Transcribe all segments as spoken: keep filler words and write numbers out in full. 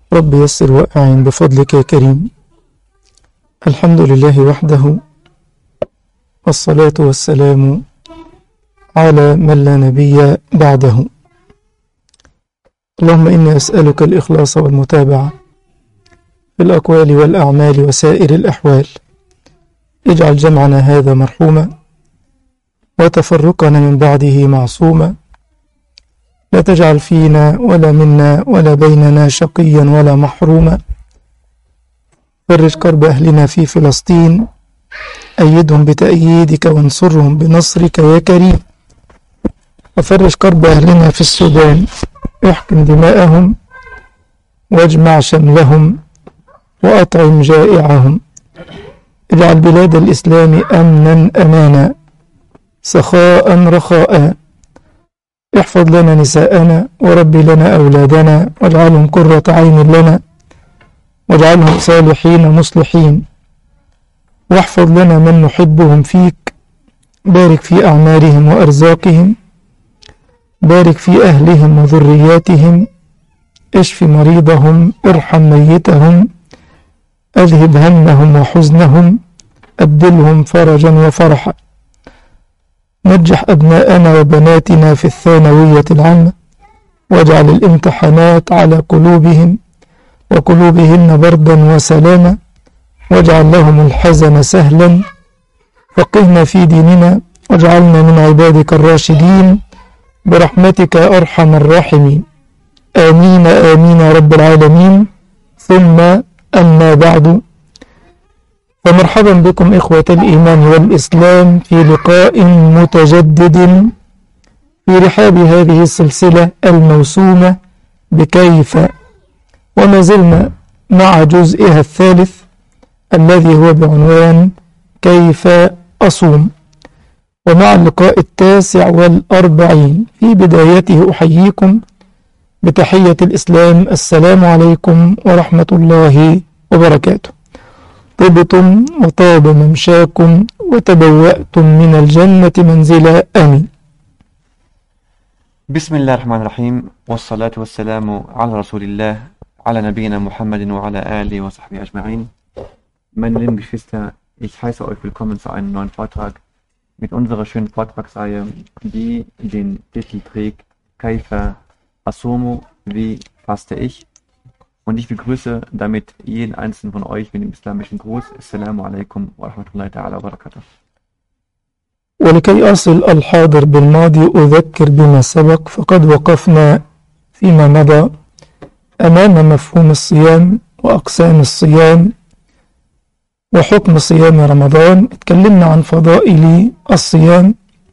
رب يسر وأعن بفضلك يا كريم. الحمد لله وحده، والصلاة والسلام على من لا نبي بعده. اللهم إني أسألك الإخلاص والمتابعة في الأقوال والأعمال وسائر الأحوال. اجعل جمعنا هذا مرحوما وتفرقنا من بعده معصوما، لا تجعل فينا ولا منا ولا بيننا شقيا ولا محروما. فرج كرب أهلنا في فلسطين، أيدهم بتأييدك وانصرهم بنصرك يا كريم. وفرج كرب أهلنا في السودان، احقن دماءهم واجمع شملهم وأطعم جائعهم. اجعل بلاد الإسلام أمنا أمانا، سخاء رخاء. احفظ لنا نساءنا وربي لنا أولادنا، واجعلهم قرة عين لنا، واجعلهم صالحين مصلحين. واحفظ لنا من نحبهم فيك، بارك في أعمارهم وأرزاقهم، بارك في أهلهم وذرياتهم، اشف مريضهم، ارحم ميتهم، أذهب همهم وحزنهم، أبدلهم فرجا وفرحا. نجح أبناءنا وبناتنا في الثانوية العامة، واجعل الامتحانات على قلوبهم وقلوبهن بردا وسلاما، واجعل لهم الحزن سهلا. فقهنا في ديننا، واجعلنا من عبادك الراشدين برحمتك يا أرحم الراحمين. آمين آمين يا رب العالمين. ثم أما بعد، فمرحبا بكم إخوة الإيمان والإسلام في لقاء متجدد في رحاب هذه السلسلة الموسومة بكيف، وما زلنا مع جزئها الثالث الذي هو بعنوان كيف أصوم، ومع اللقاء التاسع والأربعين. في بدايته أحييكم بتحية الإسلام، السلام عليكم ورحمة الله وبركاته. طبتم وطاب ممشاكم وتبوأتم من الجنة منزلا، آمين. بسم الله الرحمن الرحيم، والصلاة والسلام على رسول الله, على نبينا Muhammad وعلى آله وصحبه أجمعين. Meine lieben Geschwister, ich heiße euch willkommen zu einem neuen Vortrag mit unserer schönen Vortragsreihe, die den Titel trägt Kaifa Asumu, wie faste ich? Und ich begrüße damit jeden einzelnen von euch mit dem islamischen Gruß. Assalamu alaikum wa rahmatullahi ta'ala wa barakatuh. ولكي أصل الحاضر بالماضي أذكر بما سبق، فقد وقفنا فيما مضى أمام مفهوم الصيام وأقسام الصيام وحكم صيام رمضان. اتكلمنا عن فضائل الصيام،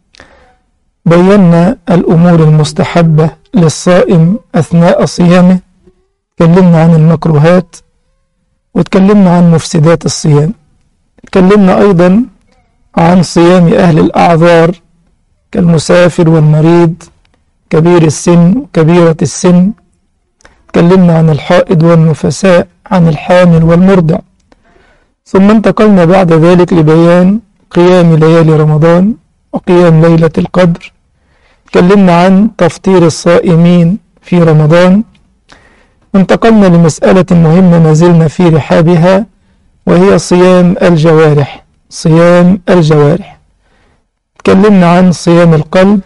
بينا الأمور المستحبة للصائم أثناء صيامه، اتكلمنا عن المكروهات، واتكلمنا عن مفسدات الصيام. اتكلمنا أيضا عن صيام أهل الأعذار كالمسافر والمريض، كبير السن وكبيرة السن. اتكلمنا عن الحائض والنفساء، عن الحامل والمرضع. ثم انتقلنا بعد ذلك لبيان قيام ليالي رمضان وقيام ليلة القدر. اتكلمنا عن تفطير الصائمين في رمضان. انتقلنا لمسألة مهمة ما زلنا في رحابها، وهي صيام الجوارح. صيام الجوارح تكلمنا عن صيام القلب،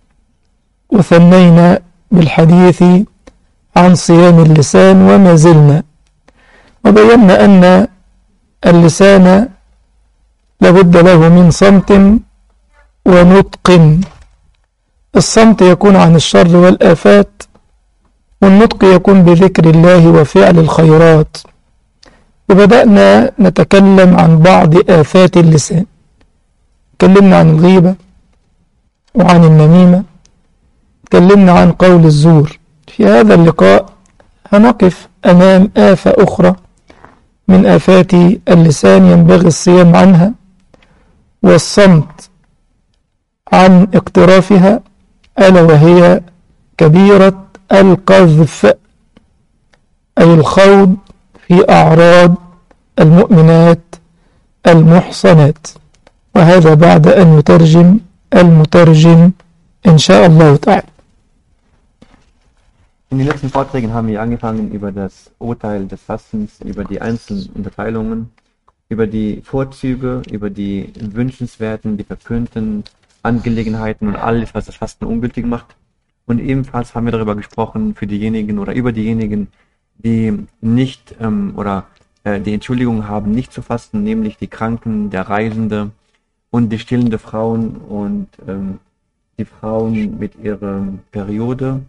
وثنينا بالحديث عن صيام اللسان، وما زلنا وبينا أن اللسان لابد له من صمت ونطق. الصمت يكون عن الشر والآفات، والنطق يكون بذكر الله وفعل الخيرات. وبدأنا نتكلم عن بعض آفات اللسان. تكلمنا عن الغيبة وعن النميمة، تكلمنا عن قول الزور. في هذا اللقاء هنقف أمام آفة أخرى من آفات اللسان ينبغي الصيام عنها، والصمت عن اقترافها، ألا وهي كبيرة القذف، أي الخوض في أعراض المؤمنات المحصنات. وهذا بعد أن يترجم المترجم إن شاء الله تعالى. In den letzten Vorträgen haben wir angefangen über das Urteil des Fastens, über die einzelnen Unterteilungen, über die Vorzüge, über die wünschenswerten, die verpönten Angelegenheiten und alles, was das Fasten ungültig macht. Und ebenfalls haben wir darüber gesprochen, für diejenigen oder über diejenigen, die nicht ähm, oder äh, die Entschuldigung haben, nicht zu fasten, nämlich die Kranken, der Reisende und die stillende Frauen und ähm, die Frauen mit ihrer Periode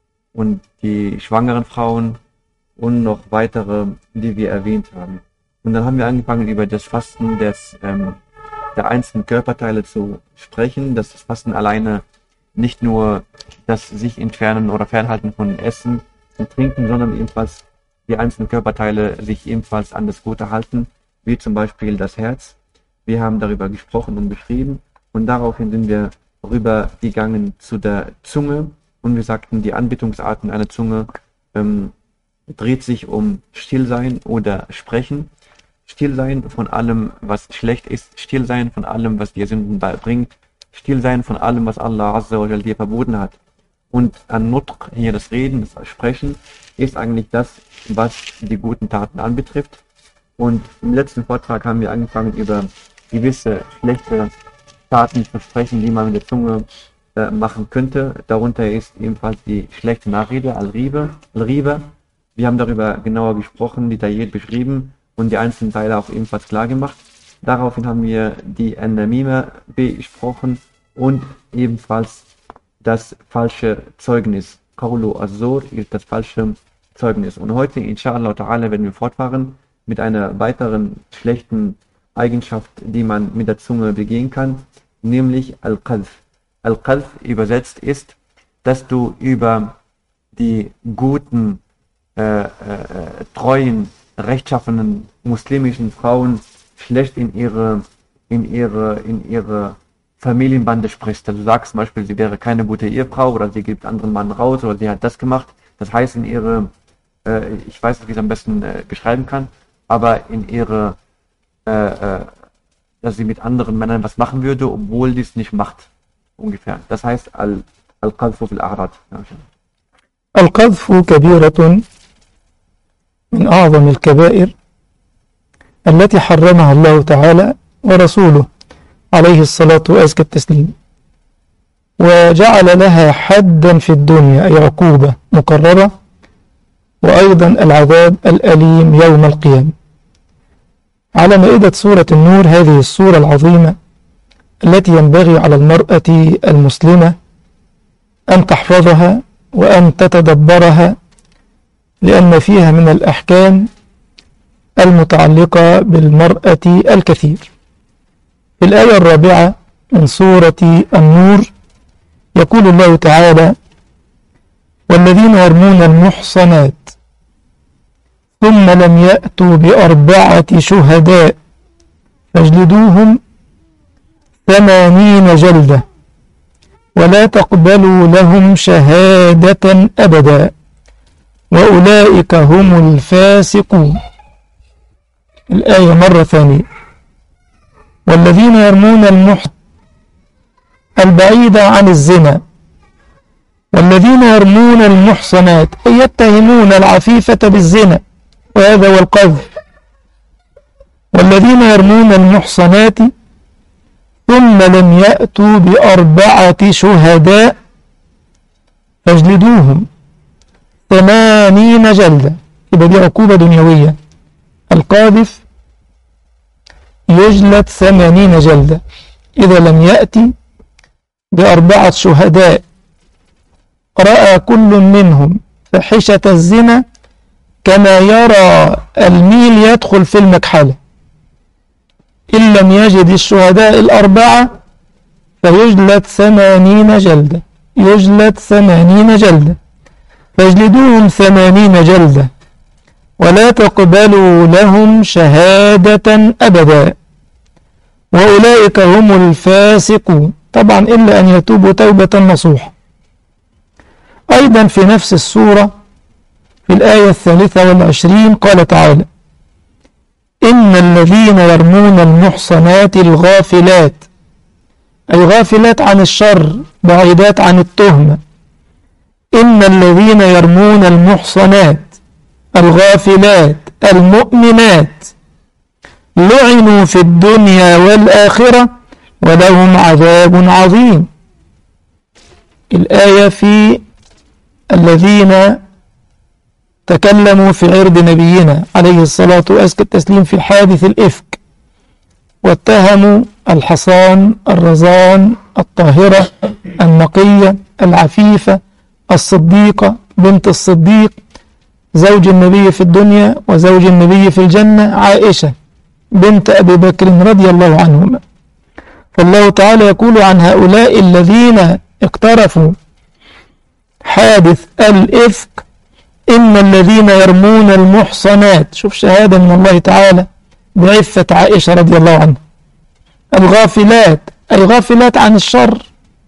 und die schwangeren Frauen und noch weitere, die wir erwähnt haben. Und dann haben wir angefangen, über das Fasten des, ähm, der einzelnen Körperteile zu sprechen, dass das Fasten alleine nicht nur das sich entfernen oder fernhalten von Essen und Trinken, sondern ebenfalls die einzelnen Körperteile sich ebenfalls an das Gute halten, wie zum Beispiel das Herz. Wir haben darüber gesprochen und beschrieben und daraufhin sind wir rübergegangen zu der Zunge und wir sagten, die Anbetungsarten einer Zunge ähm, dreht sich um Stillsein oder Sprechen. Stillsein von allem, was schlecht ist, Stillsein von allem, was dir Sünden beibringt, Stillsein von allem, was Allah Azza wa Jal dir verboten hat. Und An-Nutq, hier das Reden, das Sprechen, ist eigentlich das, was die guten Taten anbetrifft. Und im letzten Vortrag haben wir angefangen, über gewisse schlechte Taten zu sprechen, die man mit der Zunge äh, machen könnte. Darunter ist ebenfalls die schlechte Nachrede, Al-Riba. Al-Riba. Wir haben darüber genauer gesprochen, detailliert beschrieben und die einzelnen Teile auch ebenfalls klar gemacht. Daraufhin haben wir die An-Namima besprochen und ebenfalls das falsche Zeugnis. Qawlu az-Zur ist das falsche Zeugnis. Und heute, inshallah ta'ala, werden wir fortfahren mit einer weiteren schlechten Eigenschaft, die man mit der Zunge begehen kann, nämlich Al-Qadhf. Al-Qadhf übersetzt ist, dass du über die guten, äh, äh, treuen, rechtschaffenen muslimischen Frauen schlecht in ihre, in ihre, in ihre Familienbande sprichst. Also du sagst zum Beispiel, sie wäre keine gute Ehefrau oder sie gibt anderen Mann raus oder sie hat das gemacht. Das heißt in ihre, äh, ich weiß nicht, wie ich es am besten äh, beschreiben kann, aber in ihre, äh, äh, dass sie mit anderen Männern was machen würde, obwohl die es nicht macht. Ungefähr. Das heißt Al-Qadhfu fil A'rad. القذف كبيرة من أعظم الكبائر التي حرمها الله تعالى ورسوله عليه الصلاة وأزكى التسليم، وجعل لها حدا في الدنيا أي عقوبة مقررة، وأيضا العذاب الأليم يوم القيامة. على مائدة سورة النور، هذه السورة العظيمة التي ينبغي على المرأة المسلمة أن تحفظها وأن تتدبرها، لأن فيها من الأحكام المتعلقة بالمرأة الكثير. في الآية الرابعة من سورة النور يقول الله تعالى: والذين يرمون المحصنات ثم لم يأتوا بأربعة شهداء فاجلدوهم ثمانين جلدة ولا تقبلوا لهم شهادة أبدا وأولئك هم الفاسقون. الآية مرة ثانية: والذين يرمون المحصنات البعيدة عن الزنا، والذين يرمون المحصنات أي يتهمون العفيفة بالزنا، وهذا هو القذف. والذين يرمون المحصنات ثم لم يأتوا بأربعة شهداء فاجلدوهم ثمانين جلدة. يبقى دي عقوبة دنيوية. القاذف يجلد ثمانين جلدة إذا لم يأتي بأربعة شهداء رأى كل منهم فحشة الزنا كما يرى الميل يدخل في المكحلة. إن لم يجد الشهداء الأربعة فيجلد ثمانين جلدة يجلد ثمانين جلدة فاجلدوهم ثمانين جلدة ولا تقبلوا لهم شهادة أبدا وأولئك هم الفاسقون. طبعا إلا أن يتوبوا توبة نصوحة. أيضا في نفس السورة في الآية الثالثة والعشرين قال تعالى: إن الذين يرمون المحصنات الغافلات، أي غافلات عن الشر، بعيدات عن التهمة، إن الذين يرمون المحصنات الغافلات المؤمنات لعنوا في الدنيا والآخرة ولهم عذاب عظيم. الآية في الذين تكلموا في عرض نبينا عليه الصلاة وأزكى التسليم في حادث الإفك، واتهموا الحصان الرزان الطاهرة النقية العفيفة الصديقة بنت الصديق زوج النبي في الدنيا وزوج النبي في الجنة عائشة بنت أبي بكر رضي الله عنهما. فالله تعالى يقول عن هؤلاء الذين اقترفوا حادث الإفك: إن الذين يرمون المحصنات، شوف شهادة من الله تعالى بعفة عائشة رضي الله عنها، الغافلات أي غافلات عن الشر،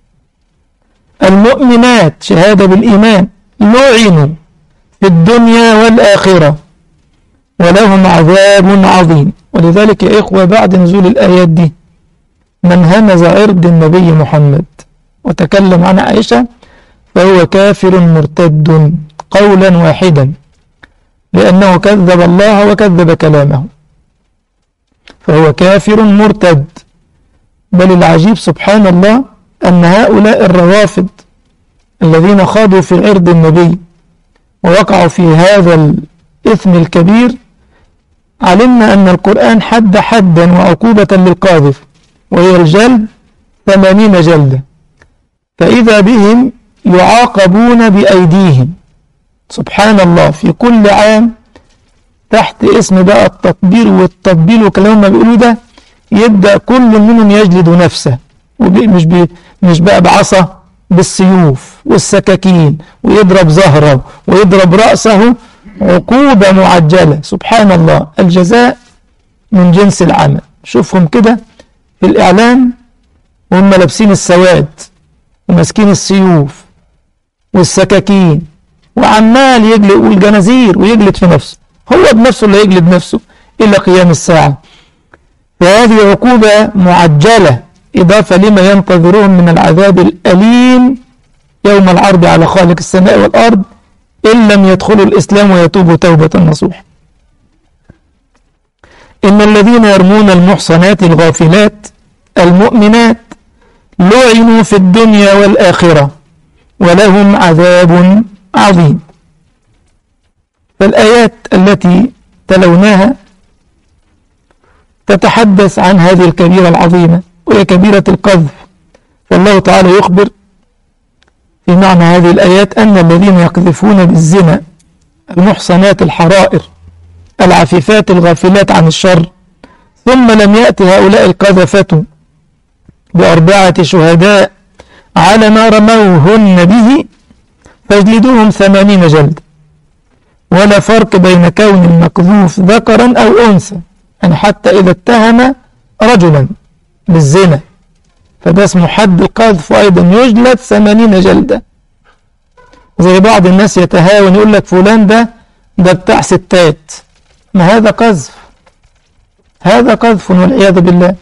المؤمنات شهادة بالإيمان، لعنوا في الدنيا والآخرة ولهم عذاب عظيم. ولذلك يا إخوة بعد نزول الآيات دي من همز عرض النبي محمد وتكلم عن عائشة فهو كافر مرتد قولا واحدا، لأنه كذب الله وكذب كلامه، فهو كافر مرتد. بل العجيب سبحان الله أن هؤلاء الروافض الذين خاضوا في عرض النبي ووقعوا في هذا الإثم الكبير، علمنا أن القرآن حد حدا وعقوبة للقاذف وهي الجلد ثمانين جلدة، فإذا بهم يعاقبون بأيديهم سبحان الله في كل عام تحت اسم بقى التطبير والتطبيل وكلام ما بيقولوا ده، يبدأ كل منهم يجلد نفسه، ومش بي مش بقى بعصا، بالسيوف والسكاكين، ويضرب ظهره ويضرب رأسه، عقوبة معجلة. سبحان الله، الجزاء من جنس العمل. شوفهم كده في الإعلام وهم لابسين السواد وماسكين السيوف والسكاكين وعمال يجلد والجنازير ويجلد في نفسه، هو بنفسه اللي يجلد نفسه إلى قيام الساعة. فهذه عقوبة معجلة إضافة لما ينتظرهم من العذاب الأليم يوم العرض على خالق السماء والأرض إن لم يدخلوا الإسلام ويتوبوا توبة نصوح. إن الذين يرمون المحصنات الغافلات المؤمنات لعنوا في الدنيا والآخرة ولهم عذاب عظيم. فالآيات التي تلوناها تتحدث عن هذه الكبيرة العظيمة وهي كبيرة القذف. والله تعالى يخبر في معنى هذه الآيات أن الذين يقذفون بالزنا المحصنات الحرائر العفيفات الغافلات عن الشر ثم لم يأتي هؤلاء القذفة بأربعة شهداء على ما رموهن به فاجلدوهم ثمانين جلد، ولا فرق بين كون المقذوف ذكرا أو أنثى، يعني حتى إذا اتهم رجلا بالزنا فده اسمه حد القذف، وأيضا يجلد ثمانين جلدة. زي بعض الناس يتهاون يقول لك فلان ده ده بتاع ستات، ما هذا قذف، هذا قذف والعياذ بالله.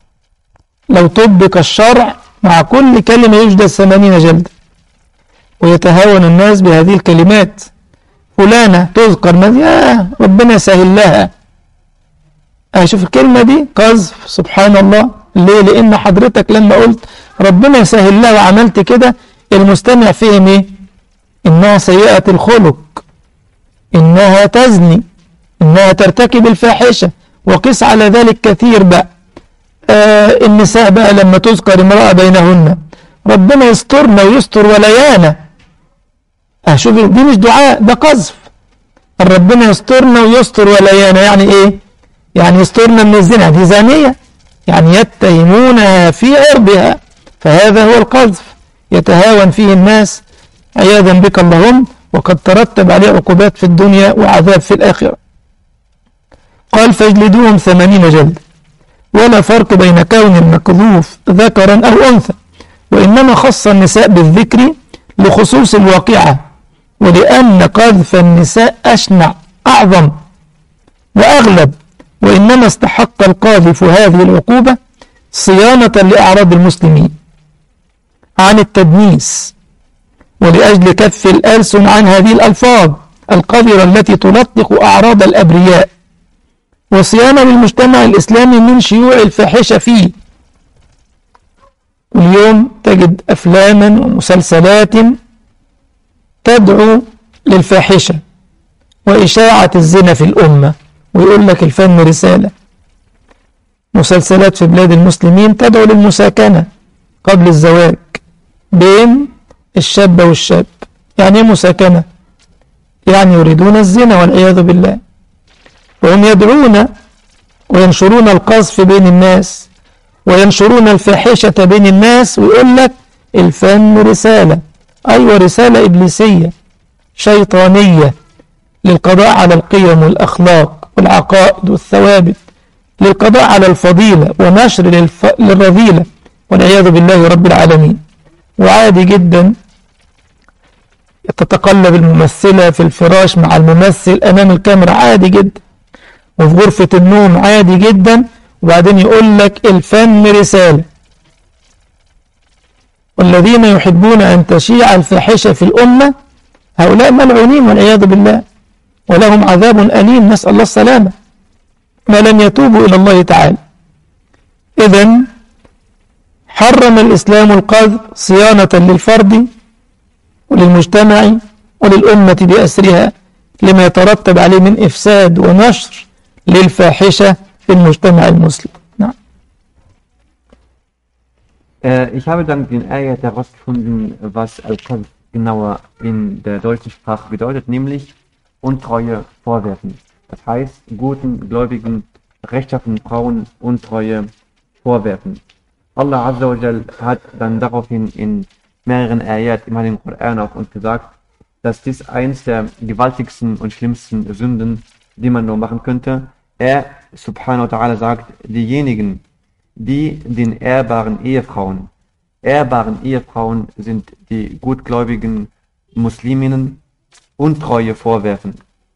لو طبق الشرع مع كل كلمة يجلد ثمانين جلدة. ويتهاون الناس بهذه الكلمات، فلانة تذكر ما يا ربنا يسهل لها، أشوف الكلمة دي قذف. سبحان الله. ليه؟ لأن حضرتك لما قلت ربنا يسهل لها وعملت كده المستمع فهم إيه؟ إنها سيئة الخلق، إنها تزني، إنها ترتكب الفاحشة. وقس على ذلك كثير بقى. آه النساء بقى لما تذكر امرأة بينهن ربنا يسترنا ويستر وليانا، أشوف دي مش دعاء، ده قذف. ربنا يسترنا ويستر وليانا يعني إيه؟ يعني يسترنا من الزنا، دي زانية، يعني يتهمونها في عرضها، فهذا هو القذف يتهاون فيه الناس عياذا بك اللهم، وقد ترتب عليه عقوبات في الدنيا وعذاب في الآخرة. قال فاجلدوهم ثمانين جلد، ولا فرق بين كون المقذوف ذكرا أو أنثى، وإنما خص النساء بالذكر لخصوص الواقعة، ولأن قذف النساء أشنع أعظم وأغلب، وإنما استحق القاذف هذه العقوبة صيانة لأعراض المسلمين عن التدنيس ولأجل كف الألسن عن هذه الألفاظ القذرة التي تلطخ أعراض الأبرياء، وصيانة للمجتمع الإسلامي من شيوع الفاحشة فيه. اليوم تجد أفلاما ومسلسلات تدعو للفاحشة وإشاعة الزنا في الأمة، ويقول لك الفن رسالة. مسلسلات في بلاد المسلمين تدعو للمساكنة قبل الزواج بين الشاب والشاب. يعني ايه مساكنة؟ يعني يريدون الزنا والعياذ بالله، وهم يدعون وينشرون القذف بين الناس وينشرون الفاحشة بين الناس، ويقول لك الفن رسالة. أيوة، رسالة إبليسية شيطانية للقضاء على القيم والأخلاق والعقائد والثوابت، للقضاء على الفضيلة ونشر للف... للرذيلة والعياذ بالله رب العالمين. وعادي جدا تتقلب الممثلة في الفراش مع الممثل أمام الكاميرا، عادي جدا، وفي غرفة النوم عادي جدا، وبعدين يقول لك الفن رسالة. والذين يحبون أن تشيع الفاحشة في الأمة هؤلاء ملعونين والعياذ بالله، ولهم عذاب أليم، نسأل الله السلامة، ما لم يتوبوا إلى الله تعالى. إذن حرم الإسلام القذف صيانة للفرد وللمجتمع وللأمة بأسرها، لما يترتب عليه من إفساد ونشر للفاحشة في المجتمع المسلم. نعم. Äh, ich habe dann den Ayat herausgefunden, was Al-Qadh genauer in der deutschen Sprache bedeutet, nämlich Untreue vorwerfen. Das heißt, guten, gläubigen, rechtschaffenen Frauen Untreue vorwerfen. Allah Azza wa Jal hat dann daraufhin in mehreren Ayat im Heiligen Koran auch uns gesagt, dass dies eins der gewaltigsten und schlimmsten Sünden, die man nur machen könnte. Er, subhanahu wa ta'ala, sagt, diejenigen, die den ehrbaren Ehefrauen, ehrbaren Ehefrauen sind die gutgläubigen Musliminnen, Untreue vorwerfen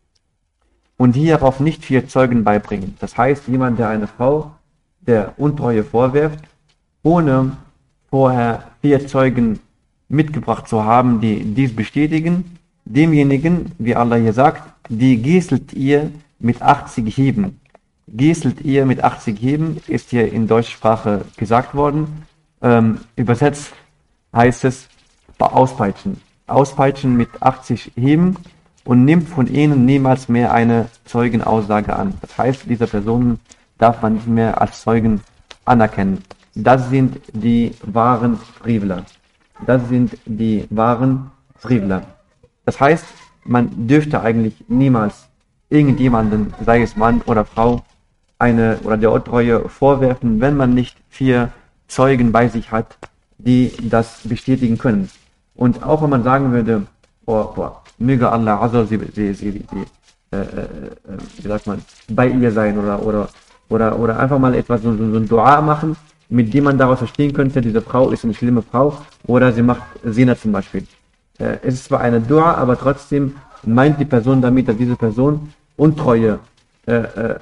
und hierauf nicht vier Zeugen beibringen. Das heißt, jemand, der eine Frau der Untreue vorwirft, ohne vorher vier Zeugen mitgebracht zu haben, die dies bestätigen, demjenigen, wie Allah hier sagt, die gießelt ihr mit achtzig Hieben. Gießelt ihr mit achtzig Hieben ist hier in deutscher Sprache gesagt worden. Ähm, übersetzt heißt es auspeitschen. Auspeitschen mit achtzig Hieben und nimmt von ihnen niemals mehr eine Zeugenaussage an. Das heißt, diese Personen darf man nicht mehr als Zeugen anerkennen. Das sind die wahren Frevler. Das sind die wahren Frevler. Das heißt, man dürfte eigentlich niemals irgendjemanden, sei es Mann oder Frau, eine oder der Untreue vorwerfen, wenn man nicht vier Zeugen bei sich hat, die das bestätigen können. Und auch wenn man sagen würde, oh, oh, möge Allah Azza, sie, sie, sie, sie äh, äh, wie sagt man, bei ihr sein oder, oder, oder, oder einfach mal etwas, so, so, so ein Dua machen, mit dem man daraus verstehen könnte, diese Frau ist eine schlimme Frau oder sie macht Zina zum Beispiel. Äh, es ist zwar eine Dua, aber trotzdem meint die Person damit, dass diese Person Untreue äh, äh,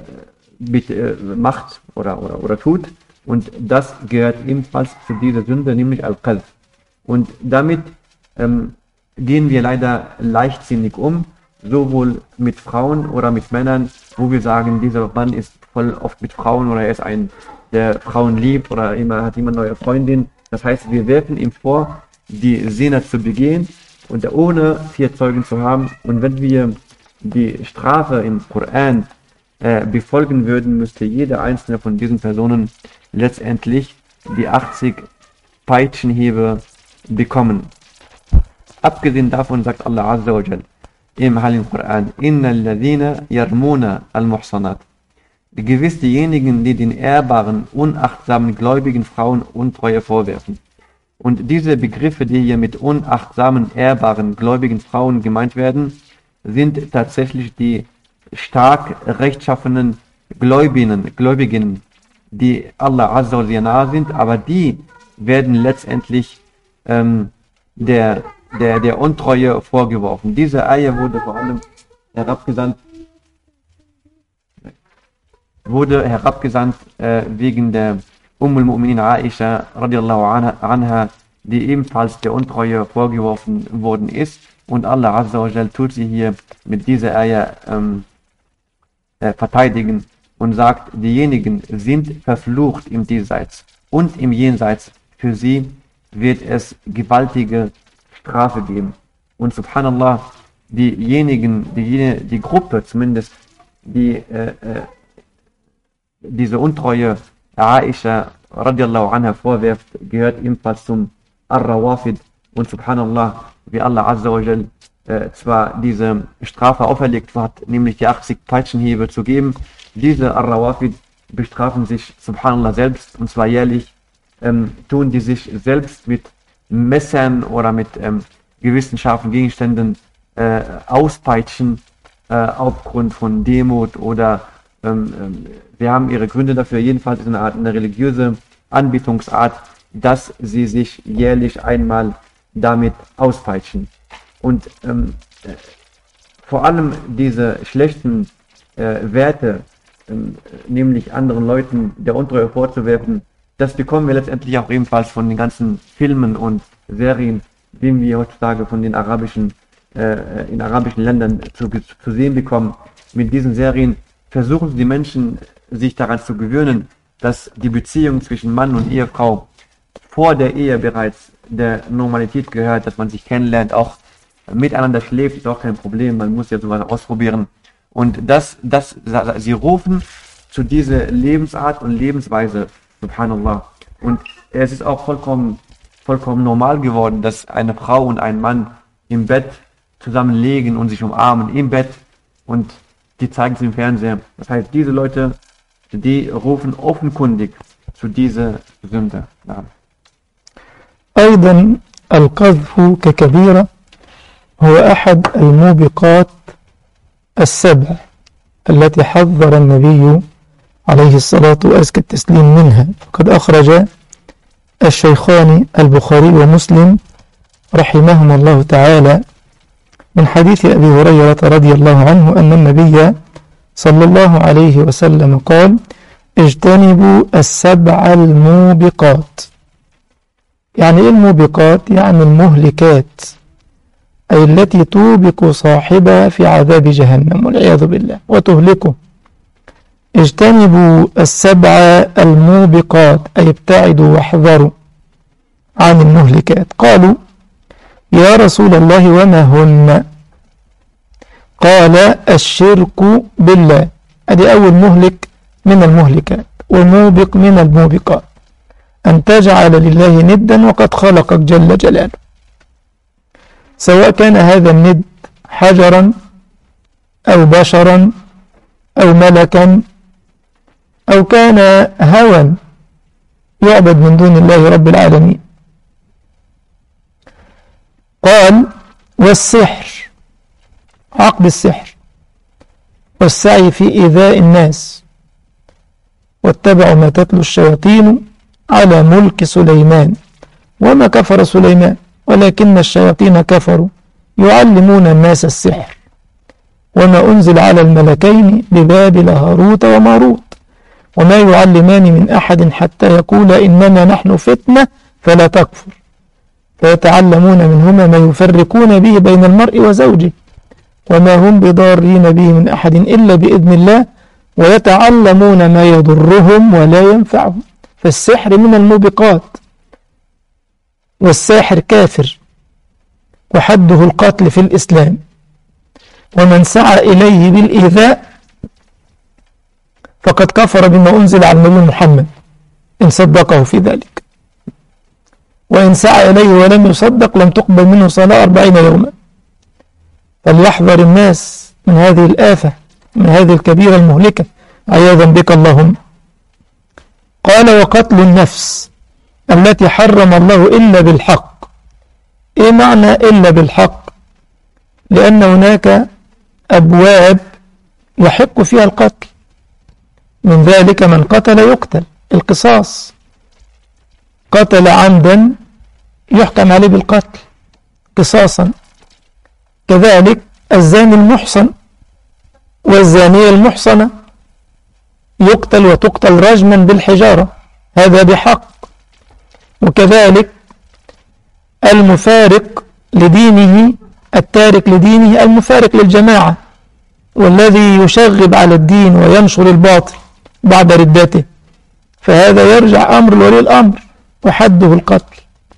mit, äh, macht oder, oder, oder tut, und das gehört ebenfalls zu dieser Sünde, nämlich Al-Qadh. Und damit ähm, gehen wir leider leichtsinnig um, sowohl mit Frauen oder mit Männern, wo wir sagen, dieser Mann ist voll oft mit Frauen oder er ist ein, der Frauen liebt oder immer hat immer neue Freundin. Das heißt, wir werfen ihm vor, die Zina zu begehen und ohne vier Zeugen zu haben. Und wenn wir die Strafe im Koran äh, befolgen würden, müsste jede einzelne von diesen Personen letztendlich die achtzig Peitschenhiebe bekommen. Abgesehen davon sagt Allah Azza wa Jal im Heiligen Koran, Inna alladhina yarmuna al-muhsanat. Gewiss diejenigen, die den ehrbaren, unachtsamen, gläubigen Frauen Untreue vorwerfen. Und diese Begriffe, die hier mit unachtsamen, ehrbaren, gläubigen Frauen gemeint werden, sind tatsächlich die stark rechtschaffenen Gläubigen, Gläubigen, die Allah Azza wa Jalla nahe sind, aber die werden letztendlich ähm, der, der, der Untreue vorgeworfen. Diese Eier wurde vor allem herabgesandt, wurde herabgesandt äh, wegen der Umm al-Mu'minin Aisha radiallahu anha, anha, die ebenfalls der Untreue vorgeworfen worden ist. Und Allah Azza wa Jal tut sie hier mit dieser Ayah ähm, äh, verteidigen und sagt, diejenigen sind verflucht im Diesseits und im Jenseits. Für sie wird es gewaltige Strafe geben. Und subhanallah, diejenigen, die, die Gruppe zumindest, die äh, äh, diese Untreue Aisha radiallahu anha vorwirft, gehört ebenfalls zum Ar-Rawafid. Und subhanallah, wie Allah Azza wa Jal äh, zwar diese Strafe auferlegt hat, nämlich die achtzig Peitschenhiebe zu geben, diese Ar-Rawafid bestrafen sich subhanallah selbst, und zwar jährlich ähm, tun die sich selbst mit Messern oder mit ähm, gewissen scharfen Gegenständen äh, auspeitschen, äh, aufgrund von Demut oder ähm, ähm, wir haben ihre Gründe dafür. Jedenfalls ist eine Art, eine religiöse Anbetungsart, dass sie sich jährlich einmal damit auspeitschen. Und ähm, äh, vor allem diese schlechten äh, Werte, äh, nämlich anderen Leuten der Untreue vorzuwerfen, das bekommen wir letztendlich auch ebenfalls von den ganzen Filmen und Serien, die wir heutzutage von den arabischen, äh, in arabischen Ländern zu, zu sehen bekommen. Mit diesen Serien versuchen die Menschen, sich daran zu gewöhnen, dass die Beziehung zwischen Mann und Ehefrau vor der Ehe bereits der Normalität gehört, dass man sich kennenlernt, auch miteinander schläft, ist auch kein Problem, man muss ja sowas ausprobieren. Und das, das, sie rufen zu dieser Lebensart und Lebensweise, subhanallah. Und es ist auch vollkommen, vollkommen normal geworden, dass eine Frau und ein Mann im Bett zusammenlegen und sich umarmen, im Bett, und die zeigen es im Fernseher. Das heißt, diese Leute, die rufen offenkundig zu dieser Sünde. Ja. أيضا القذف ككبيرة هو أحد الموبقات السبع التي حذر النبي عليه الصلاة وأزكى التسليم منها. فقد أخرج الشيخان البخاري ومسلم رحمهما الله تعالى من حديث أبي هريرة رضي الله عنه أن النبي صلى الله عليه وسلم قال: اجتنبوا السبع الموبقات. يعني إيه الموبقات؟ يعني المهلكات، أي التي توبق صاحبها في عذاب جهنم والعياذ بالله وتهلكه. اجتنبوا السبع الموبقات، أي ابتعدوا واحذروا عن المهلكات. قالوا: يا رسول الله وما هن؟ قال: الشرك بالله. هذه أول مهلك من المهلكات، وموبق من الموبقات، أن تجعل لله ندا وقد خلقك جل جلاله، سواء كان هذا الند حجرا أو بشرا أو ملكا أو كان هوى يعبد من دون الله رب العالمين. قال: والسحر، عقد السحر والسعي في إيذاء الناس، واتبعوا ما تتلو الشياطين على ملك سليمان وما كفر سليمان ولكن الشياطين كفروا يعلمون الناس السحر وما أنزل على الملكين ببابل هاروت وماروت وما يعلمان من أحد حتى يقول إنما نحن فتنة فلا تكفر، فيتعلمون منهما ما يفرقون به بين المرء وزوجه وما هم بضارين به من أحد إلا بإذن الله ويتعلمون ما يضرهم ولا ينفعهم. فالسحر من الموبقات، والساحر كافر وحده القتل في الإسلام، ومن سعى إليه بالإيذاء فقد كفر بما أنزل على النبي محمد إن صدقه في ذلك، وإن سعى إليه ولم يصدق لم تقبل منه صلاة أربعين يوما. فليحذر الناس من هذه الآفة، من هذه الكبيرة المهلكة، عياذا بك اللهم. قال: وقتل النفس التي حرم الله إلا بالحق. إيه معنى إلا بالحق؟ لأن هناك أبواب يحق فيها القتل، من ذلك من قتل يقتل، القصاص، قتل عمدا يحكم عليه بالقتل قصاصا. كذلك الزاني المحصن والزانية المحصنة يقتل وتقتل رجما بالحجارة، هذا بحق. وكذلك المفارق لدينه، التارك لدينه المفارق للجماعة، والذي يشغب على الدين وينشر الباطل بعد ردته، فهذا يرجع أمر لولي الأمر وحده القتل.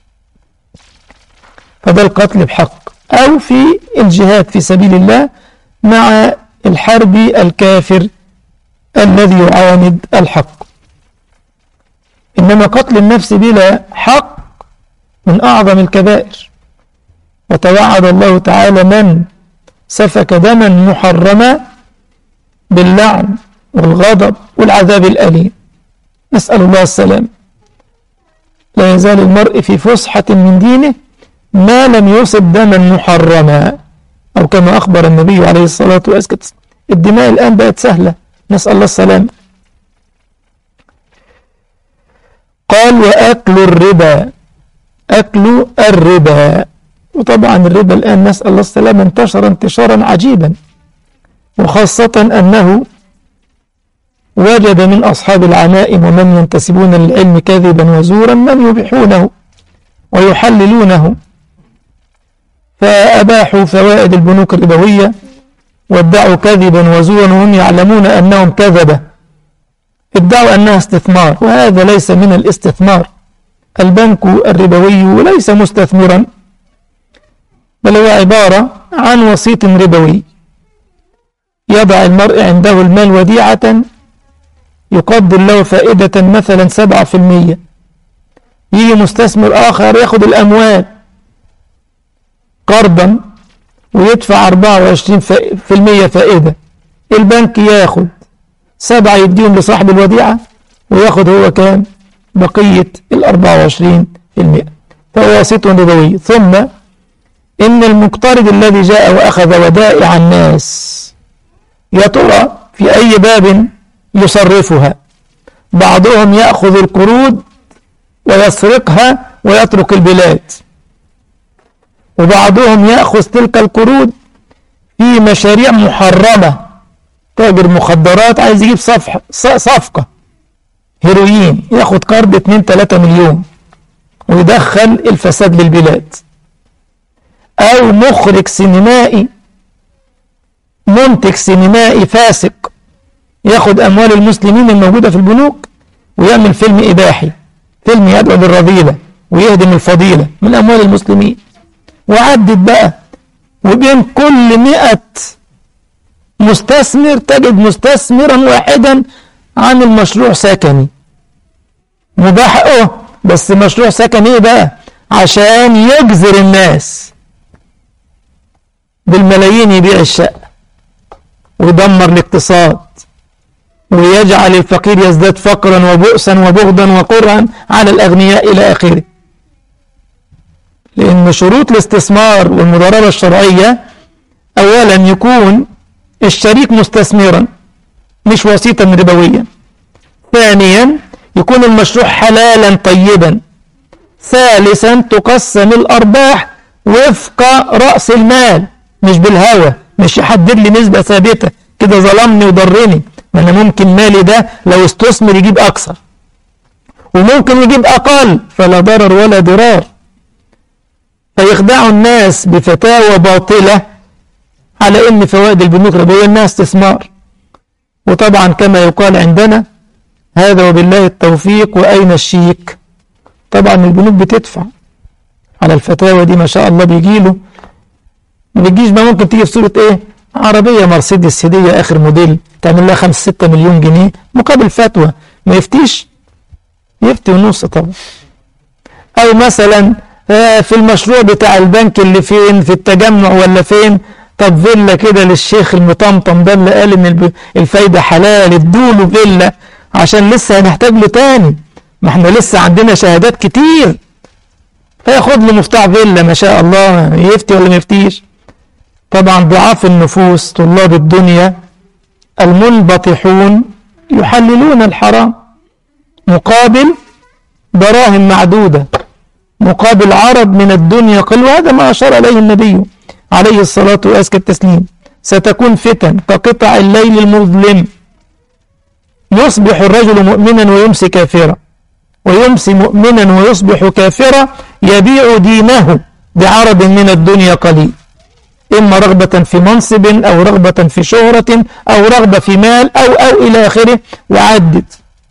فده القتل بحق، أو في الجهاد في سبيل الله مع الحرب الكافر الذي يعاند الحق. إنما قتل النفس بلا حق من أعظم الكبائر، وتوعد الله تعالى من سفك دما محرما باللعن والغضب والعذاب الأليم، نسأل الله السلام. لا يزال المرء في فسحة من دينه ما لم يصب دما محرما، أو كما أخبر النبي عليه الصلاة والسلام. الدماء الآن بقت سهلة، نسأل الله السلام. قال وأكل الربا، أكل الربا، وطبعا الربا الآن نسأل الله السلام انتشر انتشارا عجيبا، وخاصة أنه وجد من أصحاب العمائم ومن ينتسبون للعلم كذبا وزورا من يبيحونه ويحللونه، فأباحوا فوائد البنوك الربوية وادعوا كذبا وزورا وهم يعلمون أنهم كذبة، ادعوا أنها استثمار، وهذا ليس من الاستثمار. البنك الربوي ليس مستثمرا، بل هو عبارة عن وسيط ربوي يضع المرء عنده المال وديعة يقدر له فائدة مثلا سبعة في المية، يجي مستثمر آخر يأخذ الأموال قرضا ويدفع أربعة وعشرين في المية فائدة، البنك يأخذ سبعة يديهم لصاحب الوديعة ويأخذ هو كام؟ بقية الأربعة وعشرين في المئة، فهو وسيط ربوي. ثم إن المقترض الذي جاء وأخذ ودائع الناس يا ترى في أي باب يصرفها؟ بعضهم يأخذ القروض ويسرقها ويترك البلاد، وبعضهم يأخذ تلك القروض في مشاريع محرمة، تاجر مخدرات عايز يجيب صفحة صفقة هيروين يأخذ قرض اتنين تلاتة مليون ويدخل الفساد للبلاد، أو مخرج سينمائي منتج سينمائي فاسق يأخذ أموال المسلمين الموجودة في البنوك ويعمل فيلم إباحي، فيلم يدعو للرذيلة ويهدم الفضيلة من أموال المسلمين. وعدد بقى، وبين كل مئة مستثمر تجد مستثمرا واحدا عامل مشروع سكني مباح، اه بس مشروع سكني ايه بقى؟ عشان يجزر الناس بالملايين، يبيع الشقة ويدمر الاقتصاد ويجعل الفقير يزداد فقرا وبؤسا وبغضا وقرا على الأغنياء إلى آخره. لأن شروط الاستثمار والمضاربة الشرعية أولا يكون الشريك مستثمرا مش وسيطا ربويا، ثانيا يكون المشروع حلالا طيبا، ثالثا تقسم الأرباح وفق رأس المال مش بالهوى، مش يحدد لي نسبة ثابتة كده ظلمني وضرني، ما أنا ممكن مالي ده لو استثمر يجيب أكثر وممكن يجيب أقل، فلا ضرر ولا ضرار. فيخدعوا الناس بفتاوى باطلة على ان فوائد البنوك الربوية انها استثمار. وطبعا كما يقال عندنا هذا وبالله التوفيق واين الشيك، طبعا البنوك بتدفع على الفتاوى دي ما شاء الله، بيجيله ما بيجيش بقى، ممكن تيجي في صورة ايه؟ عربية مرسيدس هدية اخر موديل تعمل لها خمسة ستة مليون جنيه مقابل فتوى، ما يفتيش؟ يفتي ونص طبعا. او مثلا في المشروع بتاع البنك اللي فين في التجمع ولا فين، طب فيلا كده للشيخ المطمطم ده اللي قال ان الفايدة حلال، ادوله فيلا عشان لسه هنحتاج له تاني، ما احنا لسه عندنا شهادات كتير، فياخد له مفتاح فيلا ما شاء الله، يفتي ولا ما يفتيش؟ طبعا ضعاف النفوس طلاب الدنيا المنبطحون يحللون الحرام مقابل دراهم معدودة، مقابل عرض من الدنيا قل، وهذا ما أشار إليه النبي عليه الصلاة وأزكى التسليم. ستكون فتن كقطع الليل المظلم، يصبح الرجل مؤمنا ويمسي كافرا، ويمسي مؤمنا ويصبح كافرا يبيع دينه بعرض من الدنيا قليل، إما رغبة في منصب أو رغبة في شهرة أو رغبة في مال أو أو إلى آخره وعدد.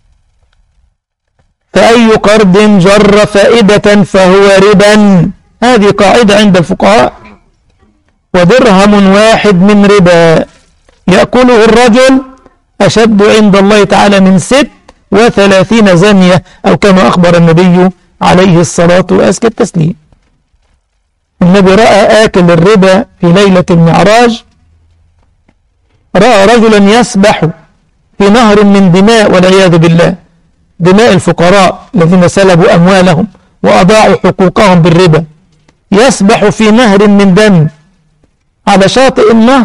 فأي قرض جر فائدة فهو ربا، هذه قاعدة عند الفقهاء. ودرهم واحد من ربا يأكله الرجل أشد عند الله تعالى من ست وثلاثين زانية، أو كما أخبر النبي عليه الصلاة وأزكى التسليم. النبي رأى آكل الربا في ليلة المعراج، رأى رجلا يسبح في نهر من دماء والعياذ بالله، دماء الفقراء الذين سلبوا أموالهم وأضاعوا حقوقهم بالربا، يسبح في نهر من دم على شاطئ النهر.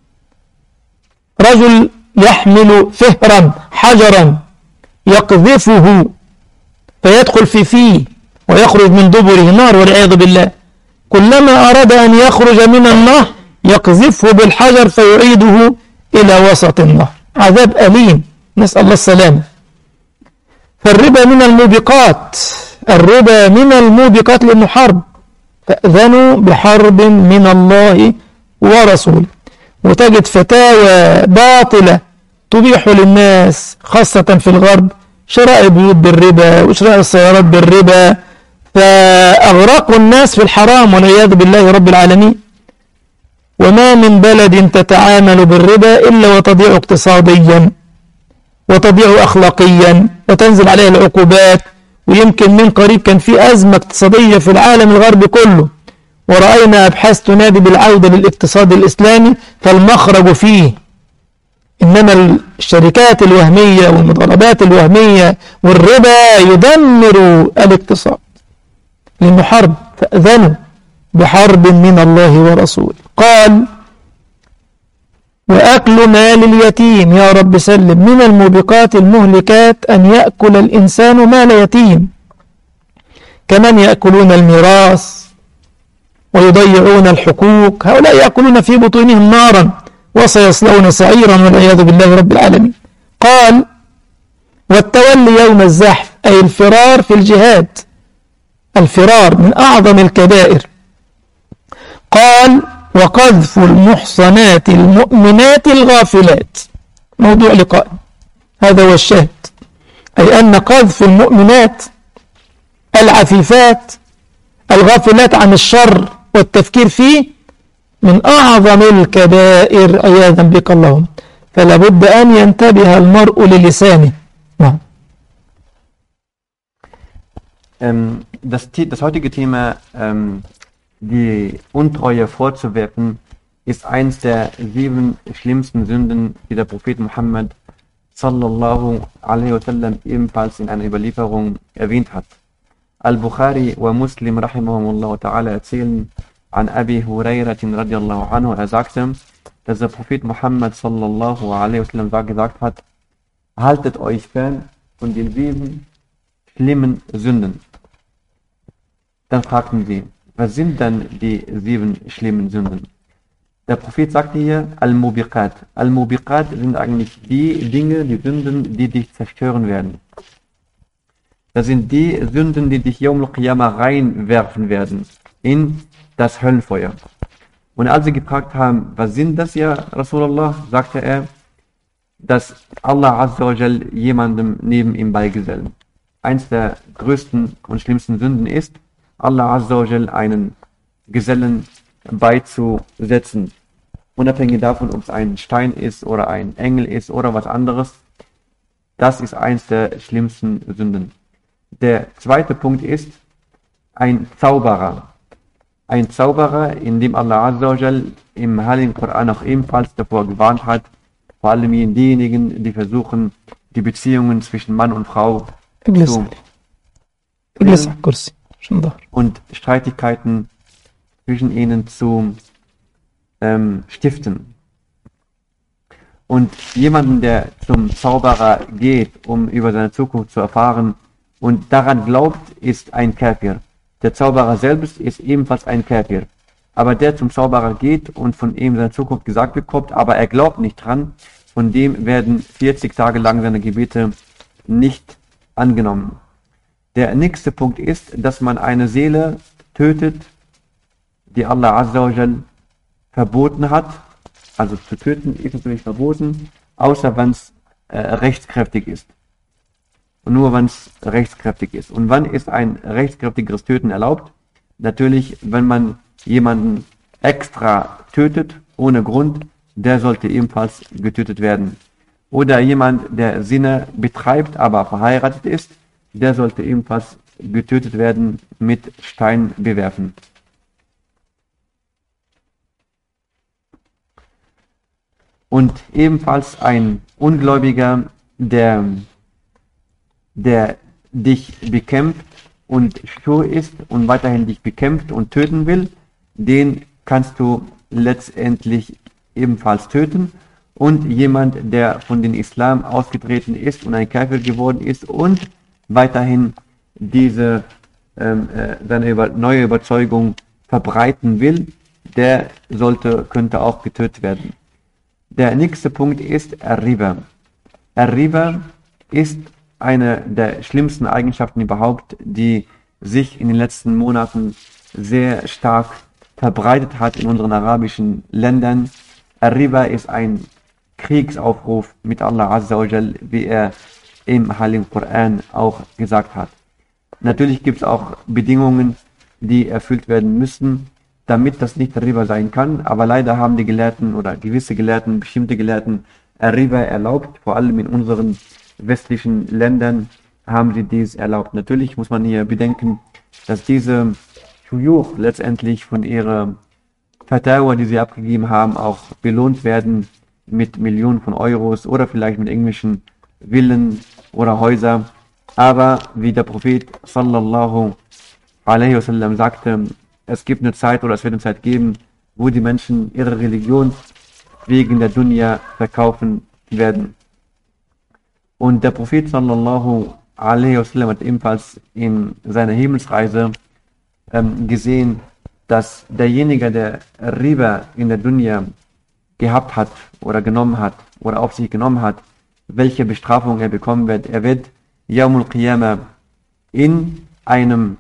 رجل يحمل فهرا حجرا يقذفه فيدخل في فيه ويخرج من دبره نار والعياذ بالله، كلما أراد أن يخرج من النهر يقذفه بالحجر فيعيده إلى وسط النهر، عذاب أليم، نسأل الله السلامة. فالربا من الموبقات، الربا من الموبقات لأنه حرب، فأذنوا بحرب من الله ورسوله. وتجد فتاوى باطلة تبيح للناس خاصة في الغرب شراء البيوت بالربا وشراء السيارات بالربا، فأغرقوا الناس في الحرام والعياذ بالله رب العالمين. وما من بلد تتعامل بالربا إلا وتضيع اقتصاديا وتضيع أخلاقيا وتنزل عليها العقوبات. ويمكن من قريب كان في أزمة اقتصادية في العالم الغربي كله، ورأينا أبحاث تنادي بالعودة للاقتصاد الإسلامي، فالمخرج فيه. إنما الشركات الوهمية والمضاربات الوهمية والربا يدمر الاقتصاد، لأنه حرب، فأذنوا بحرب من الله ورسوله. قال: وأكل مال اليتيم، يا رب سلم، من الموبقات المهلكات أن يأكل الإنسان مال يتيم، كمن يأكلون الميراث ويضيعون الحقوق، هؤلاء يأكلون في بطونهم نارا وسيصلون سعيرا والعياذ بالله رب العالمين. قال: والتولي يوم الزحف، أي الفرار في الجهاد، الفرار من أعظم الكبائر. قال: وقذف المحصنات المؤمنات الغافلات، موضوع لقاء، هذا هو الشاهد، أي أن قذف المؤمنات العفيفات الغافلات عن الشر والتفكير فيه من أعظم الكبائر عياذا بك اللهم، فلا بد أن ينتبه المرء للسانه. نعم. Ähm, das, das heutige Thema, ähm, die Untreue vorzuwerfen, ist eins der sieben schlimmsten Sünden, die der Prophet Muhammad sallallahu alaihi wasallam ebenfalls in einer Überlieferung erwähnt hat. Al-Bukhari wa Muslim rahimahumullah ta'ala erzählen an Abi Hurairah radiallahu anhu, er sagte, dass der Prophet Muhammad sallallahu alaihi wasallam gesagt hat: haltet euch fern von den sieben schlimmen Sünden. Dann fragten sie: was sind dann die sieben schlimmen Sünden? Der Prophet sagte hier Al-Mubiqat. Al-Mubiqat sind eigentlich die Dinge, die Sünden, die dich zerstören werden. Das sind die Sünden, die dich Yawm al-Qiyamah reinwerfen werden in das Höllenfeuer. Und als sie gefragt haben, was sind das, ja Rasulullah, sagte er, dass Allah Azza wa Jal jemandem neben ihm beigesellen. Eins der größten und schlimmsten Sünden ist, Allah Azza wa Jal einen Gesellen beizusetzen. Unabhängig davon, ob es ein Stein ist oder ein Engel ist oder was anderes. Das ist eins der schlimmsten Sünden. Der zweite Punkt ist ein Zauberer. Ein Zauberer, in dem Allah Azza wa Jal im Heiligen Koran auch ebenfalls davor gewarnt hat, vor allem diejenigen, die versuchen, die Beziehungen zwischen Mann und Frau zu und Streitigkeiten zwischen ihnen zu ähm, stiften. Und jemanden, der zum Zauberer geht, um über seine Zukunft zu erfahren und daran glaubt, ist ein Kafir. Der Zauberer selbst ist ebenfalls ein Kafir. Aber der zum Zauberer geht und von ihm seine Zukunft gesagt bekommt, aber er glaubt nicht dran, von dem werden vierzig Tage lang seine Gebete nicht angenommen. Der nächste Punkt ist, dass man eine Seele tötet, die Allah Azza wa Jal verboten hat. Also zu töten ist natürlich verboten, außer wenn es äh, rechtskräftig ist. Und nur wenn es rechtskräftig ist. Und wann ist ein rechtskräftigeres Töten erlaubt? Natürlich, wenn man jemanden extra tötet, ohne Grund, der sollte ebenfalls getötet werden. Oder jemand, der Sinne betreibt, aber verheiratet ist, der sollte ebenfalls getötet werden mit Stein bewerfen. Und ebenfalls ein Ungläubiger, der, der dich bekämpft und stur ist und weiterhin dich bekämpft und töten will, den kannst du letztendlich ebenfalls töten. Und jemand, der von dem Islam ausgetreten ist und ein Kafir geworden ist und weiterhin diese ähm, äh, seine über, neue Überzeugung verbreiten will, der sollte, könnte auch getötet werden. Der nächste Punkt ist Riba. Riba ist eine der schlimmsten Eigenschaften überhaupt, die sich in den letzten Monaten sehr stark verbreitet hat in unseren arabischen Ländern. Riba ist ein Kriegsaufruf mit Allah Azza wa Jal, wie er im Heiligen Koran auch gesagt hat. Natürlich gibt es auch Bedingungen, die erfüllt werden müssen, damit das nicht Riba sein kann, aber leider haben die Gelehrten oder gewisse Gelehrten, bestimmte Gelehrten Riba erlaubt, vor allem in unseren westlichen Ländern haben sie dies erlaubt. Natürlich muss man hier bedenken, dass diese Shuyukh letztendlich von ihrer Fatawa, die sie abgegeben haben, auch belohnt werden mit Millionen von Euros oder vielleicht mit englischen Villen oder Häuser. Aber wie der Prophet sallallahu alaihi wasallam sagte, es gibt eine Zeit oder es wird eine Zeit geben, wo die Menschen ihre Religion wegen der Dunya verkaufen werden. Und der Prophet sallallahu alaihi wasallam hat ebenfalls in seiner Himmelsreise ähm, gesehen, dass derjenige, der Riba in der Dunya gehabt hat oder genommen hat oder auf sich genommen hat, welche Bestrafung er bekommen wird. Er wird Yawmul Qiyamah in einem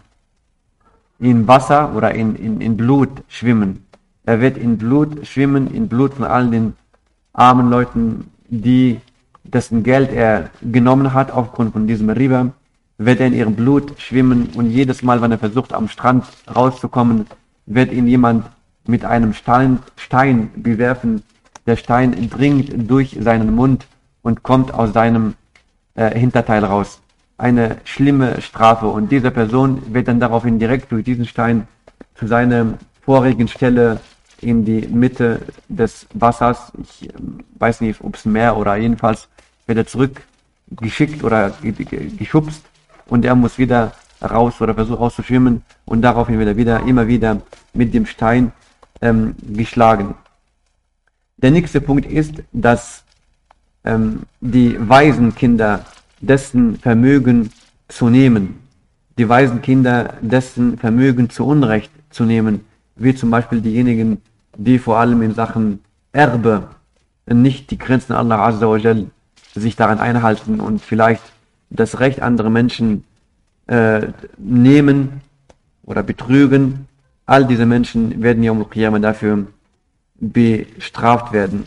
in Wasser oder in, in, in Blut schwimmen. Er wird in Blut schwimmen, in Blut von all den armen Leuten, die dessen Geld er genommen hat aufgrund von diesem Riba, wird er in ihrem Blut schwimmen und jedes Mal, wenn er versucht am Strand rauszukommen, wird ihn jemand mit einem Stein, Stein bewerfen. Der Stein dringt durch seinen Mund und kommt aus seinem äh, Hinterteil raus. Eine schlimme Strafe und diese Person wird dann daraufhin direkt durch diesen Stein zu seiner vorigen Stelle in die Mitte des Wassers, ich äh, weiß nicht, ob es Meer oder jedenfalls, wird er zurückgeschickt oder geschubst und er muss wieder raus oder versucht rauszuschwimmen und daraufhin wird er wieder, immer wieder mit dem Stein ähm, geschlagen. Der nächste Punkt ist, dass ähm, die Waisenkinder dessen Vermögen zu nehmen, die Waisenkinder dessen Vermögen zu Unrecht zu nehmen, wie zum Beispiel diejenigen, die vor allem in Sachen Erbe nicht die Grenzen Allah Azza wa Jal sich daran einhalten und vielleicht das Recht anderer Menschen äh, nehmen oder betrügen. All diese Menschen werden ja um Qiyamah dafür bestraft werden.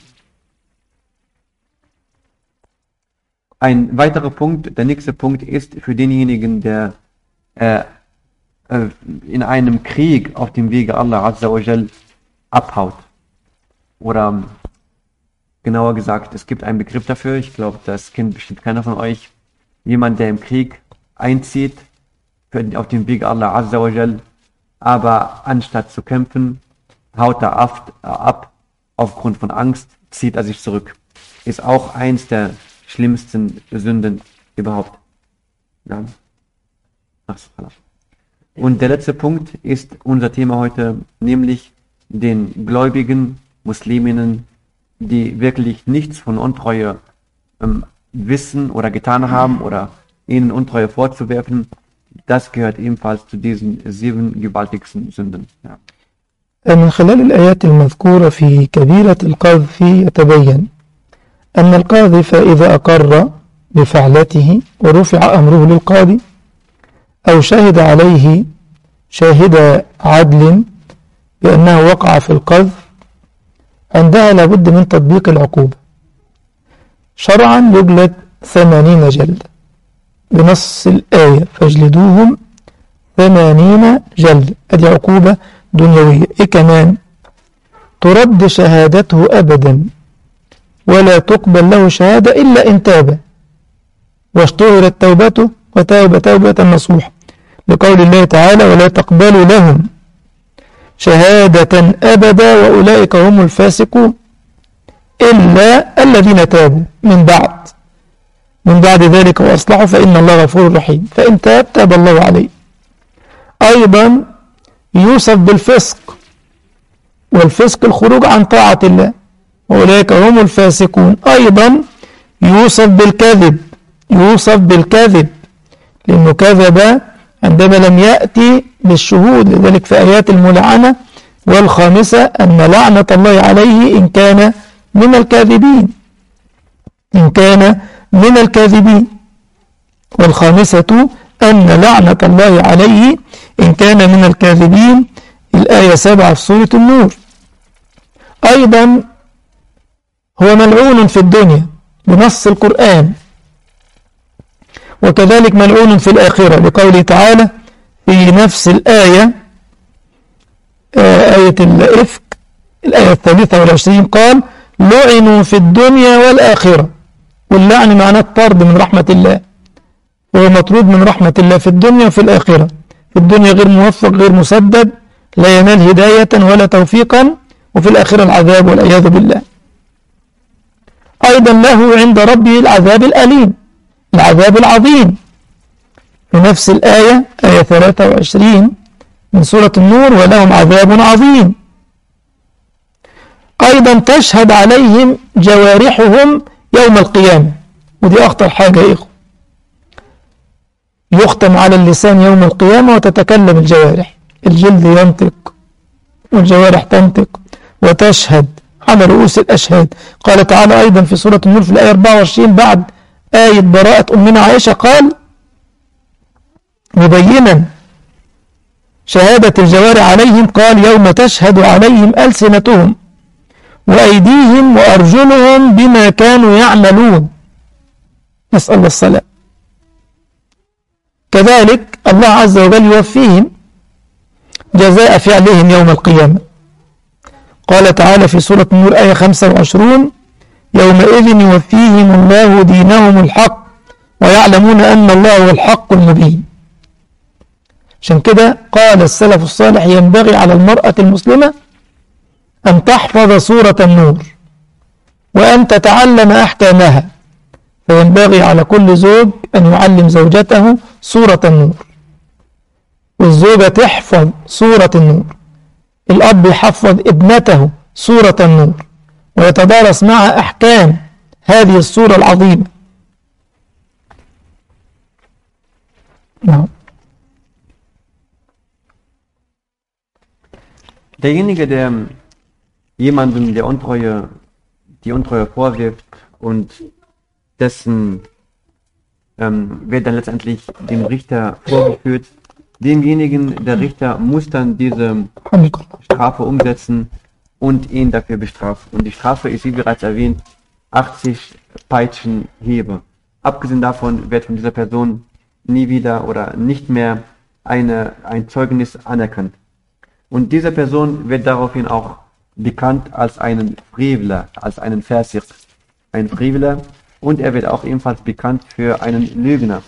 Ein weiterer Punkt, der nächste Punkt ist für denjenigen, der äh, äh, in einem Krieg auf dem Wege Allah Azza wa Jal abhaut. Oder genauer gesagt, es gibt einen Begriff dafür, ich glaube, das kennt bestimmt keiner von euch. Jemand, der im Krieg einzieht, für, auf dem Weg Allah Azza wa Jal, aber anstatt zu kämpfen, haut er ab, ab aufgrund von Angst, zieht er sich zurück. Ist auch eins der schlimmsten Sünden überhaupt. Ja. Und der letzte Punkt ist unser Thema heute, nämlich den gläubigen Musliminnen, die wirklich nichts von Untreue ähm, wissen oder getan haben oder ihnen Untreue vorzuwerfen. Das gehört ebenfalls zu diesen sieben gewaltigsten Sünden. Ja. من خلال الآيات المذكورة في كبيرة القذف يتبين أن القاذف إذا أقر بفعلته ورفع أمره للقاضي أو شهد عليه شاهد عدل بأنه وقع في القذف عندها لابد من تطبيق العقوبة. شرعا يجلد ثمانين جلدة بنص الآية فاجلدوهم ثمانين جلدة، هذه عقوبة دنيوية. إيه كمان؟ ترد شهادته أبدا ولا تقبل له شهادة إلا إن تاب واشتهرت توبته وتاب توبة نصوحة، لقول الله تعالى ولا تقبلوا لهم شهادة أبدا وأولئك هم الفاسقون إلا الذين تابوا من بعد من بعد ذلك وأصلحوا فإن الله غفور رحيم. فإن تاب تاب الله عليه. أيضا يوصف بالفسق، والفسق الخروج عن طاعة الله وأولئك هم الفاسقون. أيضا يوصف بالكذب، يوصف بالكذب لأنه كذب عندما لم يأتي بالشهود، لذلك في آيات الملعنة والخامسة أن لعنة الله عليه إن كان من الكاذبين إن كان من الكاذبين والخامسة أن لعنة الله عليه إن كان من الكاذبين، الآية سبعة في سورة النور. أيضا هو ملعون في الدنيا بنص القرآن، وكذلك ملعون في الآخرة لقوله تعالى في نفس الآية آية الإفك الآية الثالثة والعشرين قال لعنوا في الدنيا والآخرة، واللعن معناه الطرد من رحمة الله، وهو مطرود من رحمة الله في الدنيا وفي الآخرة. في الدنيا غير موفق غير مسدد لا ينال هداية ولا توفيقا، وفي الآخرة العذاب والعياذ بالله. أيضا له عند ربه العذاب الأليم العذاب العظيم في نفس الآية آية ثلاثة وعشرين من سورة النور ولهم عذاب عظيم. أيضا تشهد عليهم جوارحهم يوم القيامة، ودي أخطر حاجة يا إخوة، يختم على اللسان يوم القيامة وتتكلم الجوارح، الجلد ينطق والجوارح تنطق وتشهد على رؤوس الأشهاد. قال تعالى أيضا في سورة النور في الآية أربعة وعشرين بعد آية براءة أمنا عائشة قال مبينا شهادة الجوارح عليهم قال يوم تشهد عليهم ألسنتهم وأيديهم وأرجلهم بما كانوا يعملون، نسأل الله السلام. كذلك الله عز وجل يوفيهم جزاء فعلهم يوم القيامة. قال تعالى في سورة النور آية خمسة وعشرين يومئذ يوفيهم الله دينهم الحق ويعلمون أن الله هو الحق المبين. عشان كده قال السلف الصالح ينبغي على المرأة المسلمة أن تحفظ سورة النور وأن تتعلم أحكامها، فينبغي على كل زوج أن يعلم زوجته سورة النور، والزوجة تحفظ سورة النور، الأب يحفظ ابنته سورة النور ويتدارس معها أحكام هذه السورة العظيمة. نعم. Derjenige, der jemandem der Untreue, die Untreue vorwirft und dessen ähm, wird dann letztendlich dem Richter vorgeführt, demjenigen, der Richter muss dann diese Strafe umsetzen und ihn dafür bestrafen. Und die Strafe ist, wie bereits erwähnt, achtzig Peitschenhiebe. Abgesehen davon wird von dieser Person nie wieder oder nicht mehr eine, ein Zeugnis anerkannt. Und diese Person wird daraufhin auch bekannt als einen Freveler, als einen Versich, ein Freveler, und er wird auch ebenfalls bekannt für einen Lügner.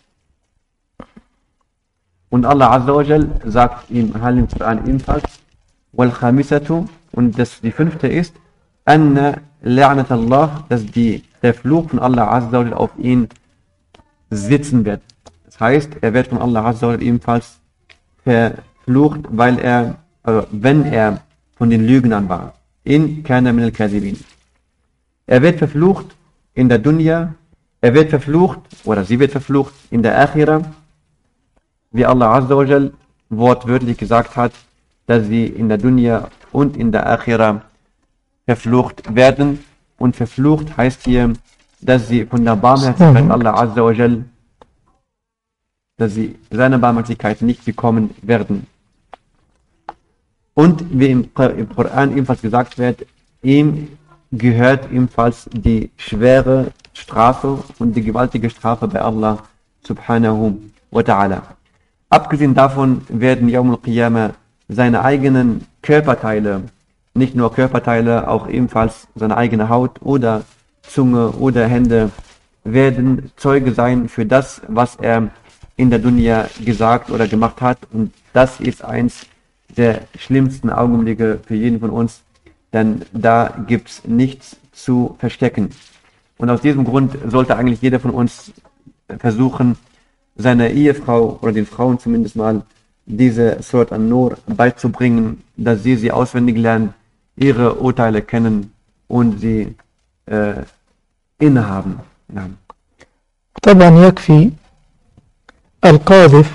Und Allah Azza wa Jal sagt im Heiligen Koran ebenfalls, wal khamisatu, und das die fünfte ist, anna la'nat Allah, dass die, der Fluch von Allah Azza wa Jal auf ihn sitzen wird. Das heißt, er wird von Allah Azza wa Jal ebenfalls verflucht, weil er, also wenn er von den Lügnern war. In kana min al-kadhibin. Er wird verflucht in der Dunya, er wird verflucht, oder sie wird verflucht in der Akhira, wie Allah Azza wa Jal wortwörtlich gesagt hat, dass sie in der Dunya und in der Akhira verflucht werden. Und verflucht heißt hier, dass sie von der Barmherzigkeit Allah Azza wa Jal, dass sie seine Barmherzigkeit nicht bekommen werden. Und wie im, im Koran ebenfalls gesagt wird, ihm gehört ebenfalls die schwere Strafe und die gewaltige Strafe bei Allah subhanahu wa ta'ala. Abgesehen davon werden Yawm al-Qiyamah seine eigenen Körperteile, nicht nur Körperteile, auch ebenfalls seine eigene Haut oder Zunge oder Hände, werden Zeuge sein für das, was er in der Dunya gesagt oder gemacht hat. Und das ist eins der schlimmsten Augenblicke für jeden von uns, denn da gibt es nichts zu verstecken. Und aus diesem Grund sollte eigentlich jeder von uns versuchen, seiner Ehefrau oder den Frauen zumindest mal diese Surat An-Nur beizubringen, dass sie sie auswendig lernen, ihre Urteile kennen und sie äh, innehaben. Ja. طبعا يكفي القاذف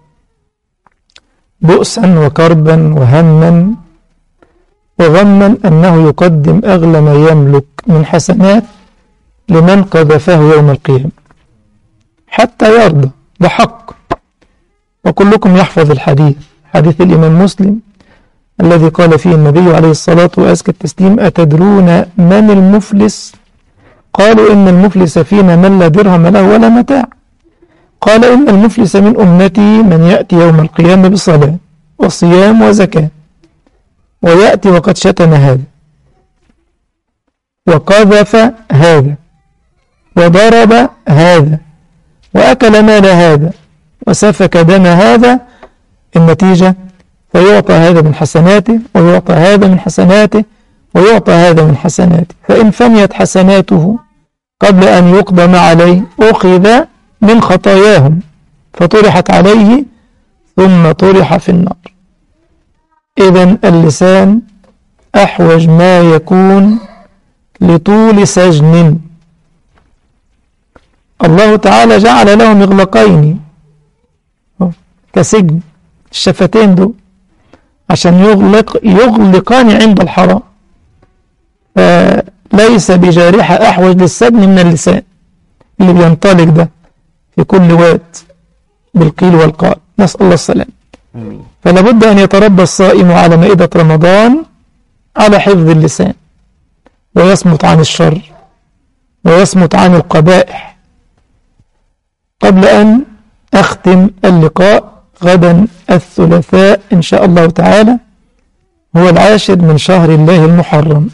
بؤسا وكربا وهما وغما أنه يقدم أغلى ما يملك من حسنات لمن قذفه يوم القيامة حتى يرضى بحق. وكلكم يحفظ الحديث، حديث الإمام مسلم الذي قال فيه النبي عليه الصلاة وأزكى التسليم: أتدرون من المفلس؟ قالوا إن المفلس فينا من لا درهم له ولا متاع. قال: إن المفلس من أمتي من يأتي يوم القيامة بصلاة وصيام وزكاة ويأتي وقد شتم هذا وقذف هذا وضرب هذا وأكل مال هذا وسفك دم هذا. النتيجة فيعطى هذا من حسناته ويعطى هذا من حسناته ويعطى هذا من حسناته، فإن فنيت حسناته قبل أن يقدم عليه أخذ من خطاياهم فطرحت عليه ثم طرح في النار. إذن اللسان أحوج ما يكون لطول سجن. الله تعالى جعل له مغلقين كسجن الشفتين دول عشان يغلق يغلقان عند الحرام، فليس بجارحة أحوج للسجن من اللسان اللي بينطلق ده في كل وقت بالقيل والقال، نسأل الله السلام. فلا بد أن يتربى الصائم على مائدة رمضان على حفظ اللسان ويصمت عن الشر ويصمت عن القبائح. قبل أن أختم اللقاء غدا الثلاثاء إن شاء الله تعالى هو العاشر من شهر الله المحرم،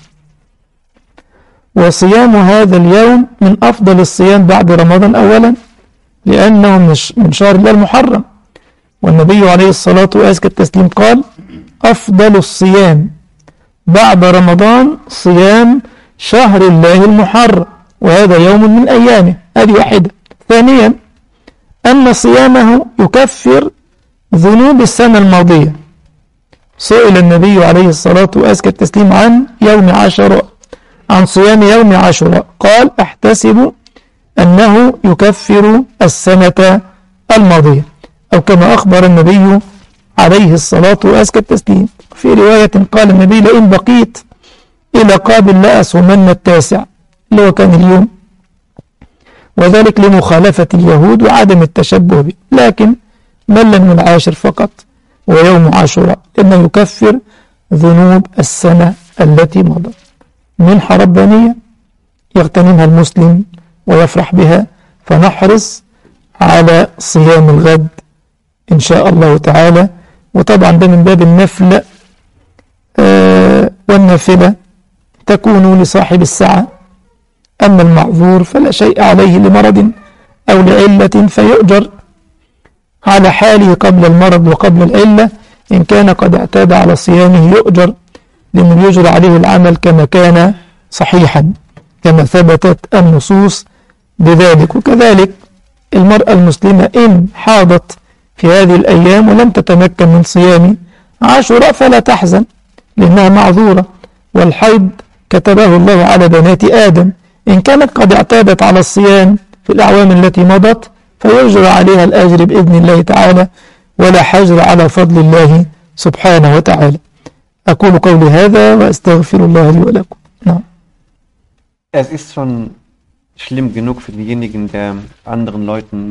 وصيام هذا اليوم من أفضل الصيام بعد رمضان أولا لأنه من شهر الله المحرم، والنبي عليه الصلاة وأزكى التسليم قال: أفضل الصيام بعد رمضان صيام شهر الله المحرم، وهذا يوم من أيامه. هذه واحدة. ثانيا أن صيامه يكفر ذنوب السنة الماضية. سئل النبي عليه الصلاة وأزكى التسليم عن يوم عاشوراء، عن صيام يوم عاشوراء، قال: أحتسب أنه يكفر السنة الماضية، أو كما أخبر النبي عليه الصلاة وأزكى التسليم. في رواية قال النبي: لئن بقيت إلى قابل لأصومن التاسع، اللي هو كان اليوم، وذلك لمخالفة اليهود وعدم التشبه به، لكن ملا من العاشر فقط ويوم عاشوراء لأنه يكفر ذنوب السنة التي مضت. منحة ربانية يغتنمها المسلم ويفرح بها، فنحرص على صيام الغد إن شاء الله تعالى. وطبعا ده من باب النفل، آه والنافلة تكون لصاحب السعة، أما المعذور فلا شيء عليه لمرض أو لعلة فيؤجر على حاله قبل المرض وقبل العلة. إن كان قد اعتاد على صيامه يؤجر، لأنه يجرى عليه العمل كما كان صحيحا كما ثبتت النصوص بذلك. وكذلك المرأة المسلمة إن حاضت في هذه الأيام ولم تتمكن من صيام عاشوراء فلا تحزن لأنها معذورة، والحيض كتبه الله على بنات آدم. إن كانت قد اعتادت على الصيام في الأعوام التي مضت فيجرى عليها الأجر بإذن الله تعالى، ولا حجر على فضل الله سبحانه وتعالى. أقول قولي هذا وأستغفر الله لي ولكم. نعم. Es ist schon schlimm genug für diejenigen, der anderen Leuten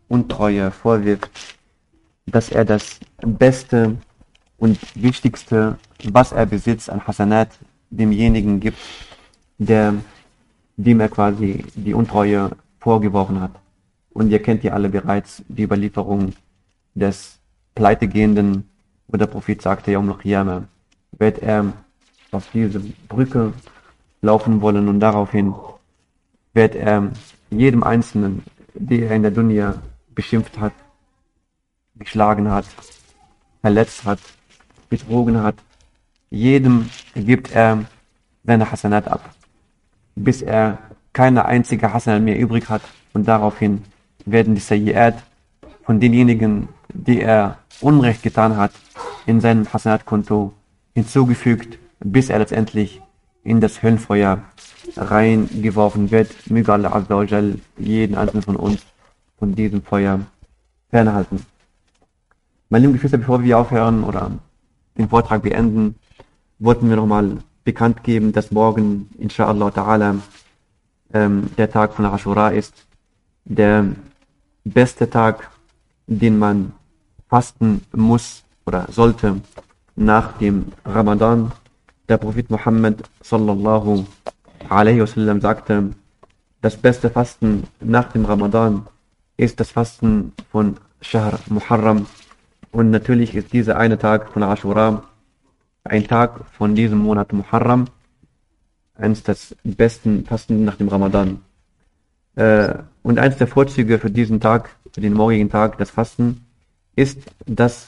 Untreue vorwirft, dass er das Beste und Wichtigste, was er besitzt an Hasanat, demjenigen gibt, der, dem er quasi die Untreue vorgeworfen hat. Und ihr kennt ja alle bereits die Überlieferung des Pleitegehenden, wo der Prophet sagte, Yawm al-Qiyamah, wird er auf diese Brücke laufen wollen und daraufhin wird er jedem Einzelnen, der er in der Dunya beschimpft hat, geschlagen hat, verletzt hat, betrogen hat, jedem gibt er seine Hasanat ab, bis er keine einzige Hasanat mehr übrig hat und daraufhin werden die Sayyi'at von denjenigen, die er Unrecht getan hat, in seinem Hasanat-Konto hinzugefügt, bis er letztendlich in das Höllenfeuer reingeworfen wird. Möge Allah Azza wa Jal jeden einzelnen von uns von diesem Feuer fernhalten. Meine lieben Geschwister, bevor wir aufhören oder den Vortrag beenden, wollten wir nochmal bekannt geben, dass morgen, inshallah ta'ala, ähm, der Tag von Ashura ist. Der beste Tag, den man fasten muss oder sollte nach dem Ramadan. Der Prophet Muhammad sallallahu alaihi wasallam sagte, das beste Fasten nach dem Ramadan ist das Fasten von Shahr Muharram. Und natürlich ist dieser eine Tag von Ashura ein Tag von diesem Monat Muharram, eines des besten Fasten nach dem Ramadan. Äh, und eines der Vorzüge für diesen Tag, für den morgigen Tag, das Fasten, ist, dass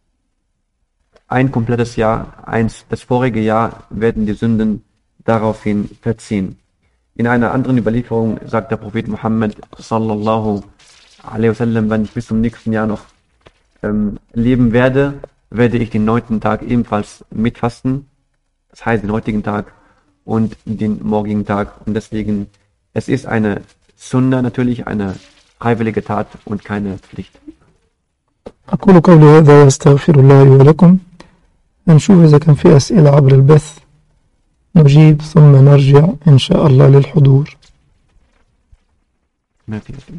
ein komplettes Jahr, eins, das vorige Jahr, werden die Sünden daraufhin verziehen. In einer anderen Überlieferung sagt der Prophet Muhammad sallallahu alaihi wasallam, wenn ich bis zum nächsten Jahr noch ähm, leben werde, werde ich den neunten Tag ebenfalls mitfasten, das heißt den heutigen Tag und den morgigen Tag. Und deswegen, es ist eine Sunna, natürlich eine freiwillige Tat und keine Pflicht. أقول قولي هذا واستغفر الله لي ولكم. نشوف إذا كان في أسئلة عبر البث نجيب ثم نرجع إن شاء الله للحضور. ما في أسئلة.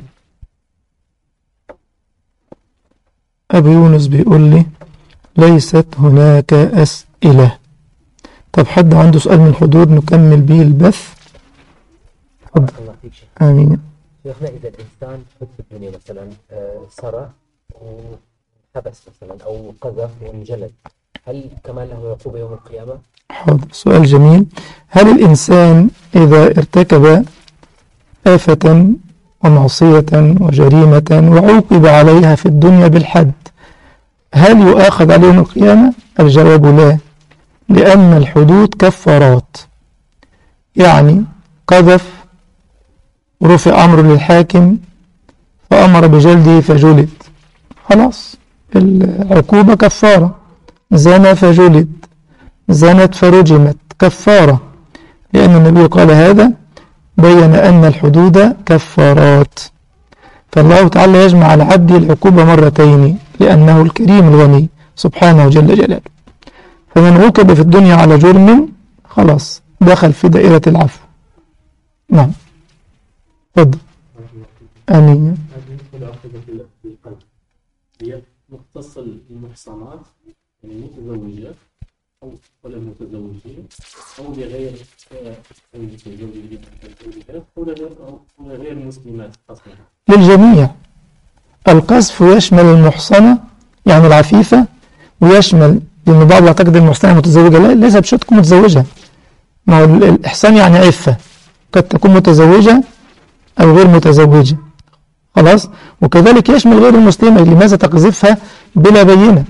أبو يونس بيقول لي ليست هناك أسئلة. طب حد عنده سؤال من الحضور نكمل به البث؟ بارك الله فيك شيخ. آمين. شيخنا إذا الإنسان حب في الدنيا مثلا سرق وحبس مثلا أو قذف وانجلد، هل كمان له عقوبة يوم القيامة؟ حاضر، سؤال جميل. هل الإنسان إذا ارتكب آفة ومعصية وجريمة وعوقب عليها في الدنيا بالحد، هل يؤاخذ عليه يوم القيامة؟ الجواب لا، لأن الحدود كفارات. يعني قذف ورفع أمره للحاكم فأمر بجلده فجلد، خلاص العقوبة كفارة. زنى فجلد، زنت فرجمت، كفارة، لأن النبي قال هذا، بين أن الحدود كفارات. فالله تعالى يجمع على عبده العقوبة مرتين لأنه الكريم الغني سبحانه جل جلاله. فمن عوقب في الدنيا على جرم خلاص دخل في دائرة العفو. نعم تفضل. آمين. هي مختصة للمحصنات يعني متزوجات أو ولا متزوجين أو لغير المتزوجات أو لغير مسلمات أصلا. للجميع. القذف يشمل المحصنة يعني العفيفة، ويشمل، لأن بعض يعتقد المحصنة متزوجة، لا، ليس بشرط تكون متزوجة. ما هو الإحصان يعني عفة، قد تكون متزوجة أو غير متزوجة، خلاص. وكذلك يشمل غير المسلمة، لماذا تقذفها بلا بينة؟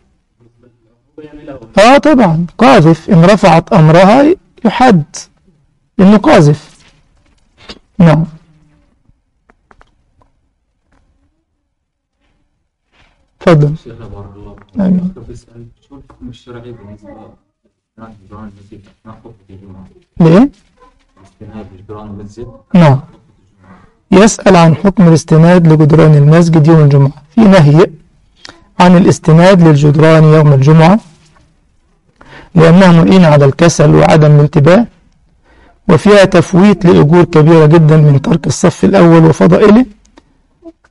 آه طبعا قاذف إن رفعت أمرها يحد إنه قاذف. نعم. تفضل. شيخنا بارك الله آمين. بسأل شو الحكم الشرعي بالنسبة لجدران المسجد مع خطبة الجمعة؟ ليه؟ استناد جدران المسجد. نعم. يسأل عن حكم الاستناد لجدران المسجد يوم الجمعة. في نهي عن الاستناد للجدران يوم الجمعة لأنها معينة على الكسل وعدم الانتباه، وفيها تفويت لأجور كبيرة جدا من ترك الصف الأول وفضائله،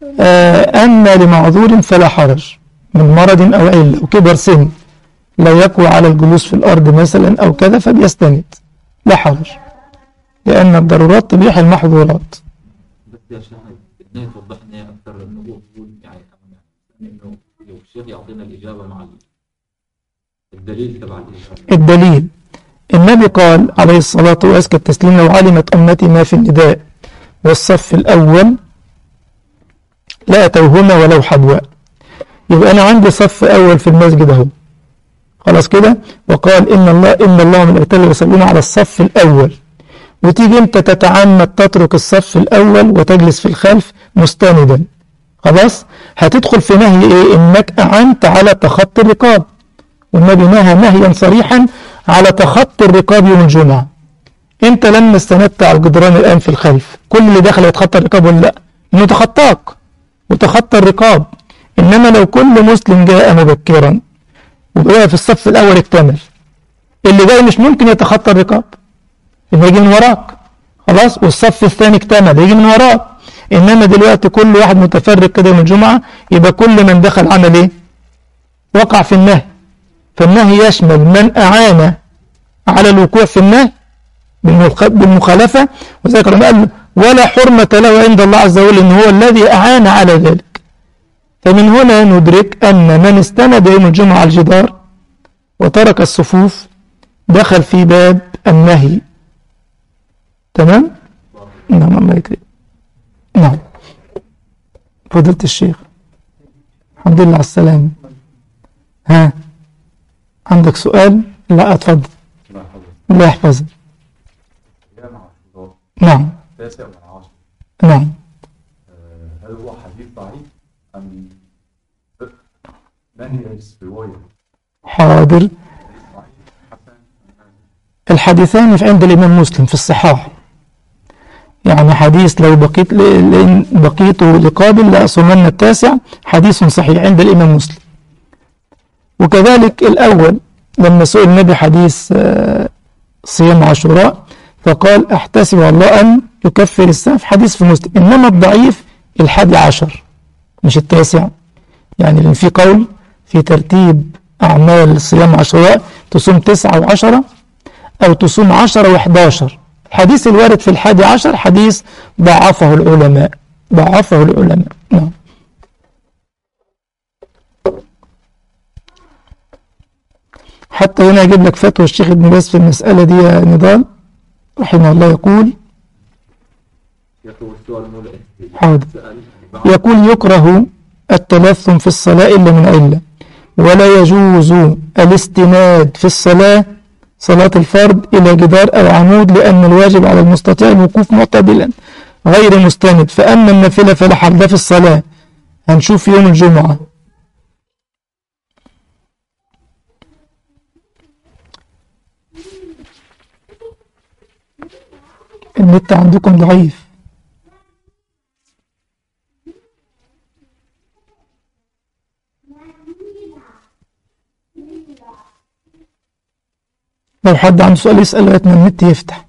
آه أن لمعذور فلا حرج من مرض أو علة أو كبر سن لا يقوى على الجلوس في الأرض مثلا أو كذا فبيستند لا حرج، لأن الضرورات تبيح المحظورات. بس يا شيخ بدنا توضح لنا أكثر إنه هو يعني إنه لو الشيخ يعطينا الإجابة مع الدليل تبع الإجابة. الدليل النبي قال عليه الصلاة وأزكى التسليم لو علمت أمتي ما في النداء والصف الأول لا أتوهما ولو حبواء. يبقى أنا عندي صف أول في المسجد أهو خلاص كده، وقال إن الله إن الله ملائكته يصلون على الصف الأول، وتيجي أنت تتعمد تترك الصف الأول وتجلس في الخلف مستندا، خلاص هتدخل في نهي إيه؟ إنك أعنت على تخطي الرقاب، والنبي نهى نهيا صريحا على تخطي الرقاب يوم الجمعة. أنت لما استندت على الجدران الآن في الخلف كل اللي داخل يتخطى الرقاب ولا لا؟ إنه تخطاك وتخطى الرقاب. إنما لو كل مسلم جاء مبكرا وبقى في الصف الأول اكتمل، اللي جاي مش ممكن يتخطى الرقاب، إنه يجي من وراك خلاص، والصف الثاني اكتمل يجي من وراك. إنما دلوقتي كل واحد متفرق كده يوم الجمعة، يبقى كل من دخل عمل إيه؟ وقع في النهي. فالنهي يشمل من أعان على الوقوع في النهي بالمخالفة، وذلك لما قال ولا حرمة له عند الله عز وجل إن هو الذي أعان على ذلك. فمن هنا ندرك أن من استند يوم الجمعة على الجدار وترك الصفوف دخل في باب النهي. تمام؟ نعم الله يكرم. نعم فضيلة الشيخ الحمد لله على السلامة. ها عندك سؤال؟ لا اتفضل. الله يحفظك. نعم التاسع والعاشر. نعم. هل هو حديث ضعيف أم ما هي الرواية؟ حاضر. الحديثان في عند الإمام مسلم في الصحاح، يعني حديث لو بقيت لإن بقيته لقابل لأصومن التاسع حديث صحيح عند الإمام مسلم. وكذلك الأول لما سئل النبي حديث صيام عاشوراء فقال احتسب الله أن يكفر السنة، في حديث في مسلم. إنما الضعيف الحادي عشر مش التاسع، يعني لأن في قول في ترتيب أعمال صيام عاشوراء تصوم تسعة وعشرة أو تصوم عشرة وحداشر. الحديث الوارد في الحادي عشر حديث ضعفه العلماء ضعفه العلماء. نعم. حتى هنا يجيب لك فتوى الشيخ ابن باز في المسألة دي يا نضال رحمه الله. يقول حاضر. يقول يكره التلثم في الصلاة إلا من علة، ولا يجوز الاستناد في الصلاة صلاة الفرض إلى جدار أو عمود، لأن الواجب على المستطيع الوقوف معتدلا غير مستند. فأما النافلة فلا حرج. ده في الصلاة هنشوف يوم الجمعة. النت عندكم ضعيف. لو حد عنده سؤال يسأل لغاية ما النت يفتح.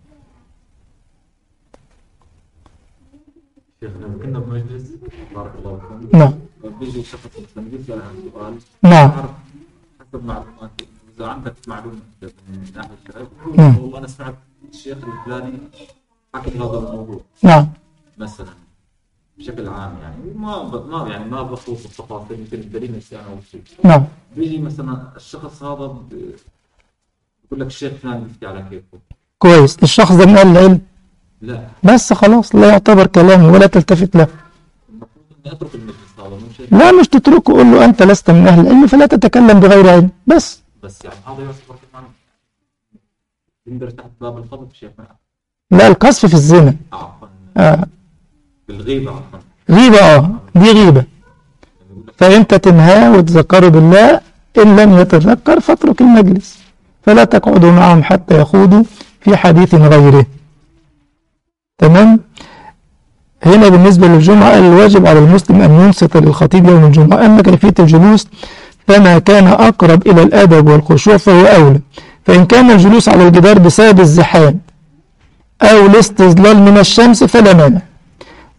شيخنا كنا بمجلس بارك الله فيكم. نعم. بيجي شخص مثلا بيسأل عن سؤال. نعم. حسب معلوماتي إذا عندك معلومة من ناحية الشرع. نعم. والله أنا سمعت الشيخ الفلاني حكي هذا الموضوع. نعم. مثلا بشكل عام يعني ما ب... ما يعني ما بخوض التفاصيل مثل الدليل النسيان أو شيء. نعم. بيجي مثلا الشخص هذا ب... بقول لك الشيخ فلان يفتي على كيفه. كويس. الشخص ده من أهل العلم؟ لا. بس خلاص لا يعتبر كلامه ولا تلتفت له. المفروض إني أترك المجلس هذا مو شيء. لا مش تتركه، قول له أنت لست من أهل العلم فلا تتكلم بغير علم بس. بس يعني هذا يعتبر كمان يندر تحت باب الخطب شيخنا. لا القذف في الزنا. عفوا. آه. بالغيبة عفوا. غيبة اه دي غيبة. فأنت تنهاه وتذكره بالله، إن لم يتذكر فاترك المجلس، فلا تقعدوا معهم حتى يخوضوا في حديث غيره. تمام. هنا بالنسبة للجمعة الواجب على المسلم أن ينصت للخطيب يوم الجمعة. أما كيفية الجلوس فما كان أقرب إلى الأدب والخشوع فهو أولى. فإن كان الجلوس على الجدار بسبب الزحام أو الاستظلال من الشمس فلا مانع،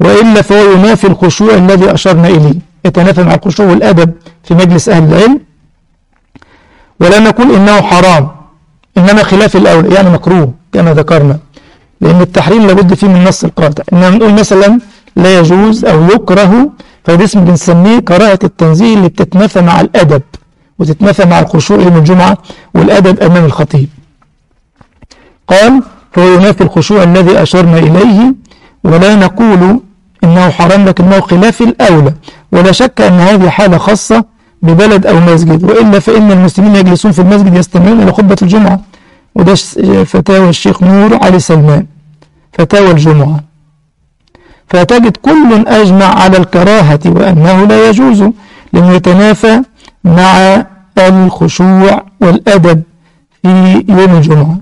وإلا فهو ينافي الخشوع الذي أشرنا إليه، يتنافى مع الخشوع والأدب في مجلس أهل العلم. ولا نقول إنه حرام، إنما خلاف الأولى يعني مكروه كما ذكرنا، لأن التحريم لابد فيه من نص القاطع. إنما نقول مثلا لا يجوز أو يكره، فده اسم بنسميه كراهة التنزيه اللي بتتنافى مع الأدب وتتنافى مع الخشوع يوم الجمعة والأدب أمام الخطيب. قال فهو ينافي الخشوع الذي أشرنا إليه. ولا نقول إنه حرام لكنه خلاف الأولى، ولا شك أن هذه حالة خاصة ببلد أو مسجد، وإلا فإن المسلمين يجلسون في المسجد يستمعون إلى خطبة الجمعة، وده فتاوى الشيخ نور علي سلمان فتاوى الجمعة. فتجد كل أجمع على الكراهة وأنه لا يجوز، لأنه يتنافى مع الخشوع والأدب في يوم الجمعة.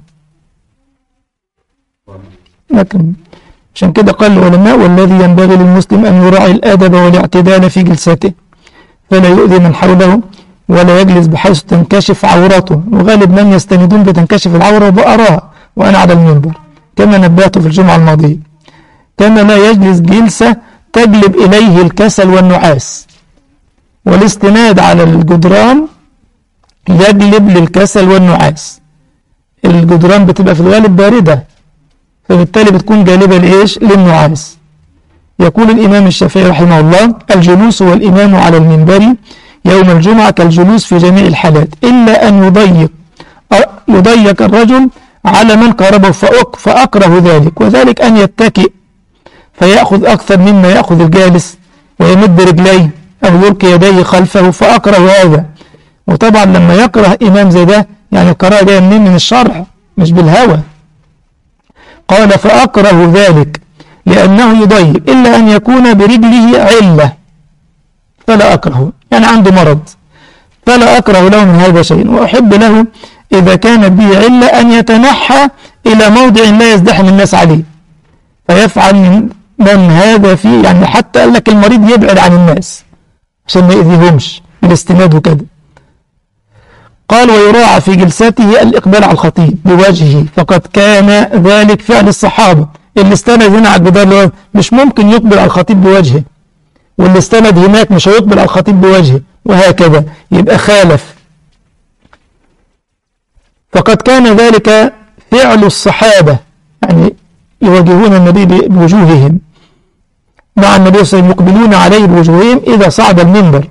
لكن عشان كده قال العلماء والذي ينبغي للمسلم أن يراعي الأدب والاعتدال في جلسته، فلا يؤذي من حوله ولا يجلس بحيث تنكشف عورته، وغالب من يستندون بتنكشف العورة وأراها وأنا على المنبر كما نبهت في الجمعة الماضية. كما لا يجلس جلسة تجلب إليه الكسل والنعاس، والاستناد على الجدران يجلب للكسل والنعاس. الجدران بتبقى في الغالب باردة، فبالتالي بتكون جالبة لإيش؟ للنعاس. يقول الإمام الشافعي رحمه الله الجلوس والإمام على المنبر يوم الجمعة كالجلوس في جميع الحالات، إلا أن يضيق يضيق الرجل على من قاربه فأكره ذلك، وذلك أن يتكئ فيأخذ أكثر مما يأخذ الجالس ويمد رجليه أو يلقي يديه خلفه فأكره هذا. وطبعا لما يكره إمام زي ده يعني الكراهة جاية منين؟ من الشرع مش بالهوى. قال فأكره ذلك لأنه يضيق، إلا أن يكون برجله علة فلا أكره، يعني عنده مرض فلا أكره له من هذا شيء، وأحب له إذا كان به علة أن يتنحى إلى موضع لا يزدحم الناس عليه فيفعل من, من هذا فيه، يعني حتى قال لك المريض يبعد عن الناس عشان ما يأذيهمش بالاستناد وكده. قال ويراعى في جلسته الإقبال على الخطيب بوجهه، فقد كان ذلك فعل الصحابة. اللي استند هنا على الجدار مش ممكن يقبل على الخطيب بوجهه، واللي استند هناك مش هيقبل على الخطيب بوجهه، وهكذا يبقى خالف. فقد كان ذلك فعل الصحابة، يعني يواجهون النبي بوجوههم مع النبي صلى الله عليه وسلم، يقبلون عليه بوجوههم إذا صعد المنبر.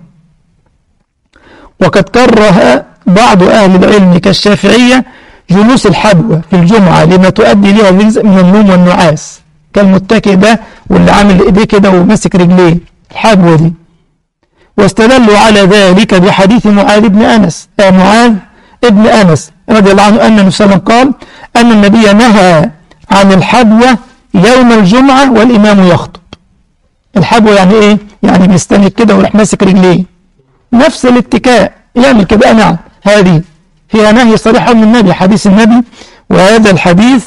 وقد كره بعض أهل العلم كالشافعية جلوس الحبوة في الجمعة لما تؤدي لها جزء من النوم والنعاس، كالمتكئ ده واللي عامل ايديه كده وماسك رجليه، الحبوة دي. واستدلوا على ذلك بحديث معاذ بن أنس آه معاذ ابن أنس رضي الله عنه أن النبي صلى الله عليه وسلم قال أن النبي نهى عن الحبوة يوم الجمعة والإمام يخطب. الحبوة يعني إيه؟ يعني بيستند كده ويروح ماسك رجليه، نفس الاتكاء يعمل كده. نعم هذه فيها نهي صريح من النبي، حديث النبي. وهذا الحديث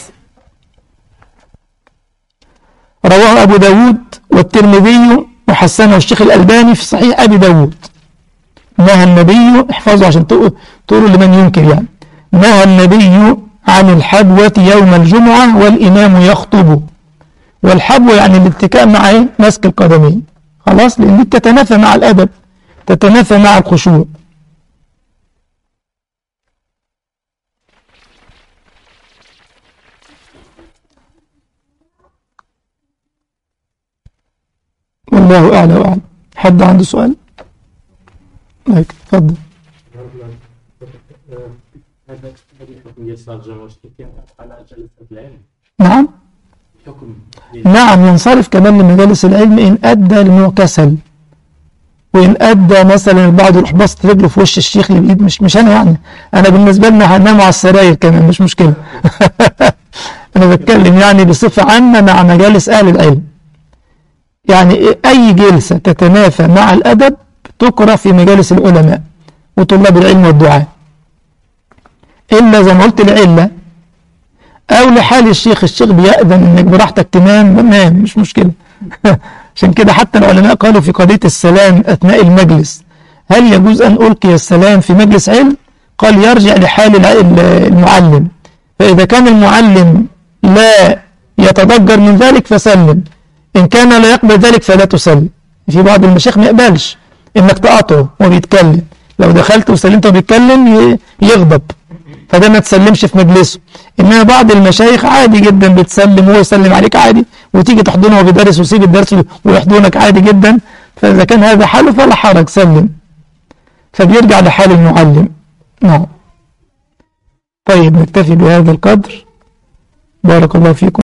رواه أبو داود والترمذي وحسنه الشيخ الألباني في صحيح أبي داود. نهى النبي، احفظوا عشان تقولوا لمن ينكر، يعني نهى النبي عن الحبوة يوم الجمعة والإمام يخطب. والحبوة يعني الاتكاء مع ايه؟ مسك القدمين، خلاص، لأن دي تتنافى مع الأدب، تتنافى مع الخشوع. والله أعلى وأعلم. حد عنده سؤال؟ لا تفضل. هذا حكم يسار الجمعة على جلسة العلم. نعم حكم نعم ينصرف كمان لمجالس العلم إن أدى للمعتسل، وإن أدى مثلا البعض يروح بسط رجله في وش الشيخ اللي بإيد، مش مش أنا يعني أنا بالنسبة لنا هنام على السراير كمان مش مشكلة. أنا بتكلم يعني بصفة عامة مع مجالس أهل العلم، يعني أي جلسة تتنافى مع الأدب تقرأ في مجالس العلماء وطلاب العلم والدعاء، إلا زي ما قلت العلة أو لحال الشيخ. الشيخ بيأذن إنك براحتك تنام تمام مش مشكلة. عشان كده حتى العلماء قالوا في قضية السلام أثناء المجلس، هل يجوز أن ألقي السلام في مجلس علم؟ قال يرجع لحال المعلم، فإذا كان المعلم لا يتضجر من ذلك فسلم، إن كان لا يقبل ذلك فلا تسلم. في بعض المشايخ ما يقبلش إنك تقاطعه وهو بيتكلم، لو دخلت وسلمت وهو بيتكلم يغضب، فده ما تسلمش في مجلسه. إنما بعض المشايخ عادي جدا بتسلم وهو يسلم عليك عادي، وتيجي تحضنه وهو بيدرس ويسيب الدرس ويحضنك عادي جدا. فإذا كان هذا حاله فلا حرج، سلم، فبيرجع لحال المعلم. نعم. طيب نكتفي بهذا القدر. بارك الله فيكم.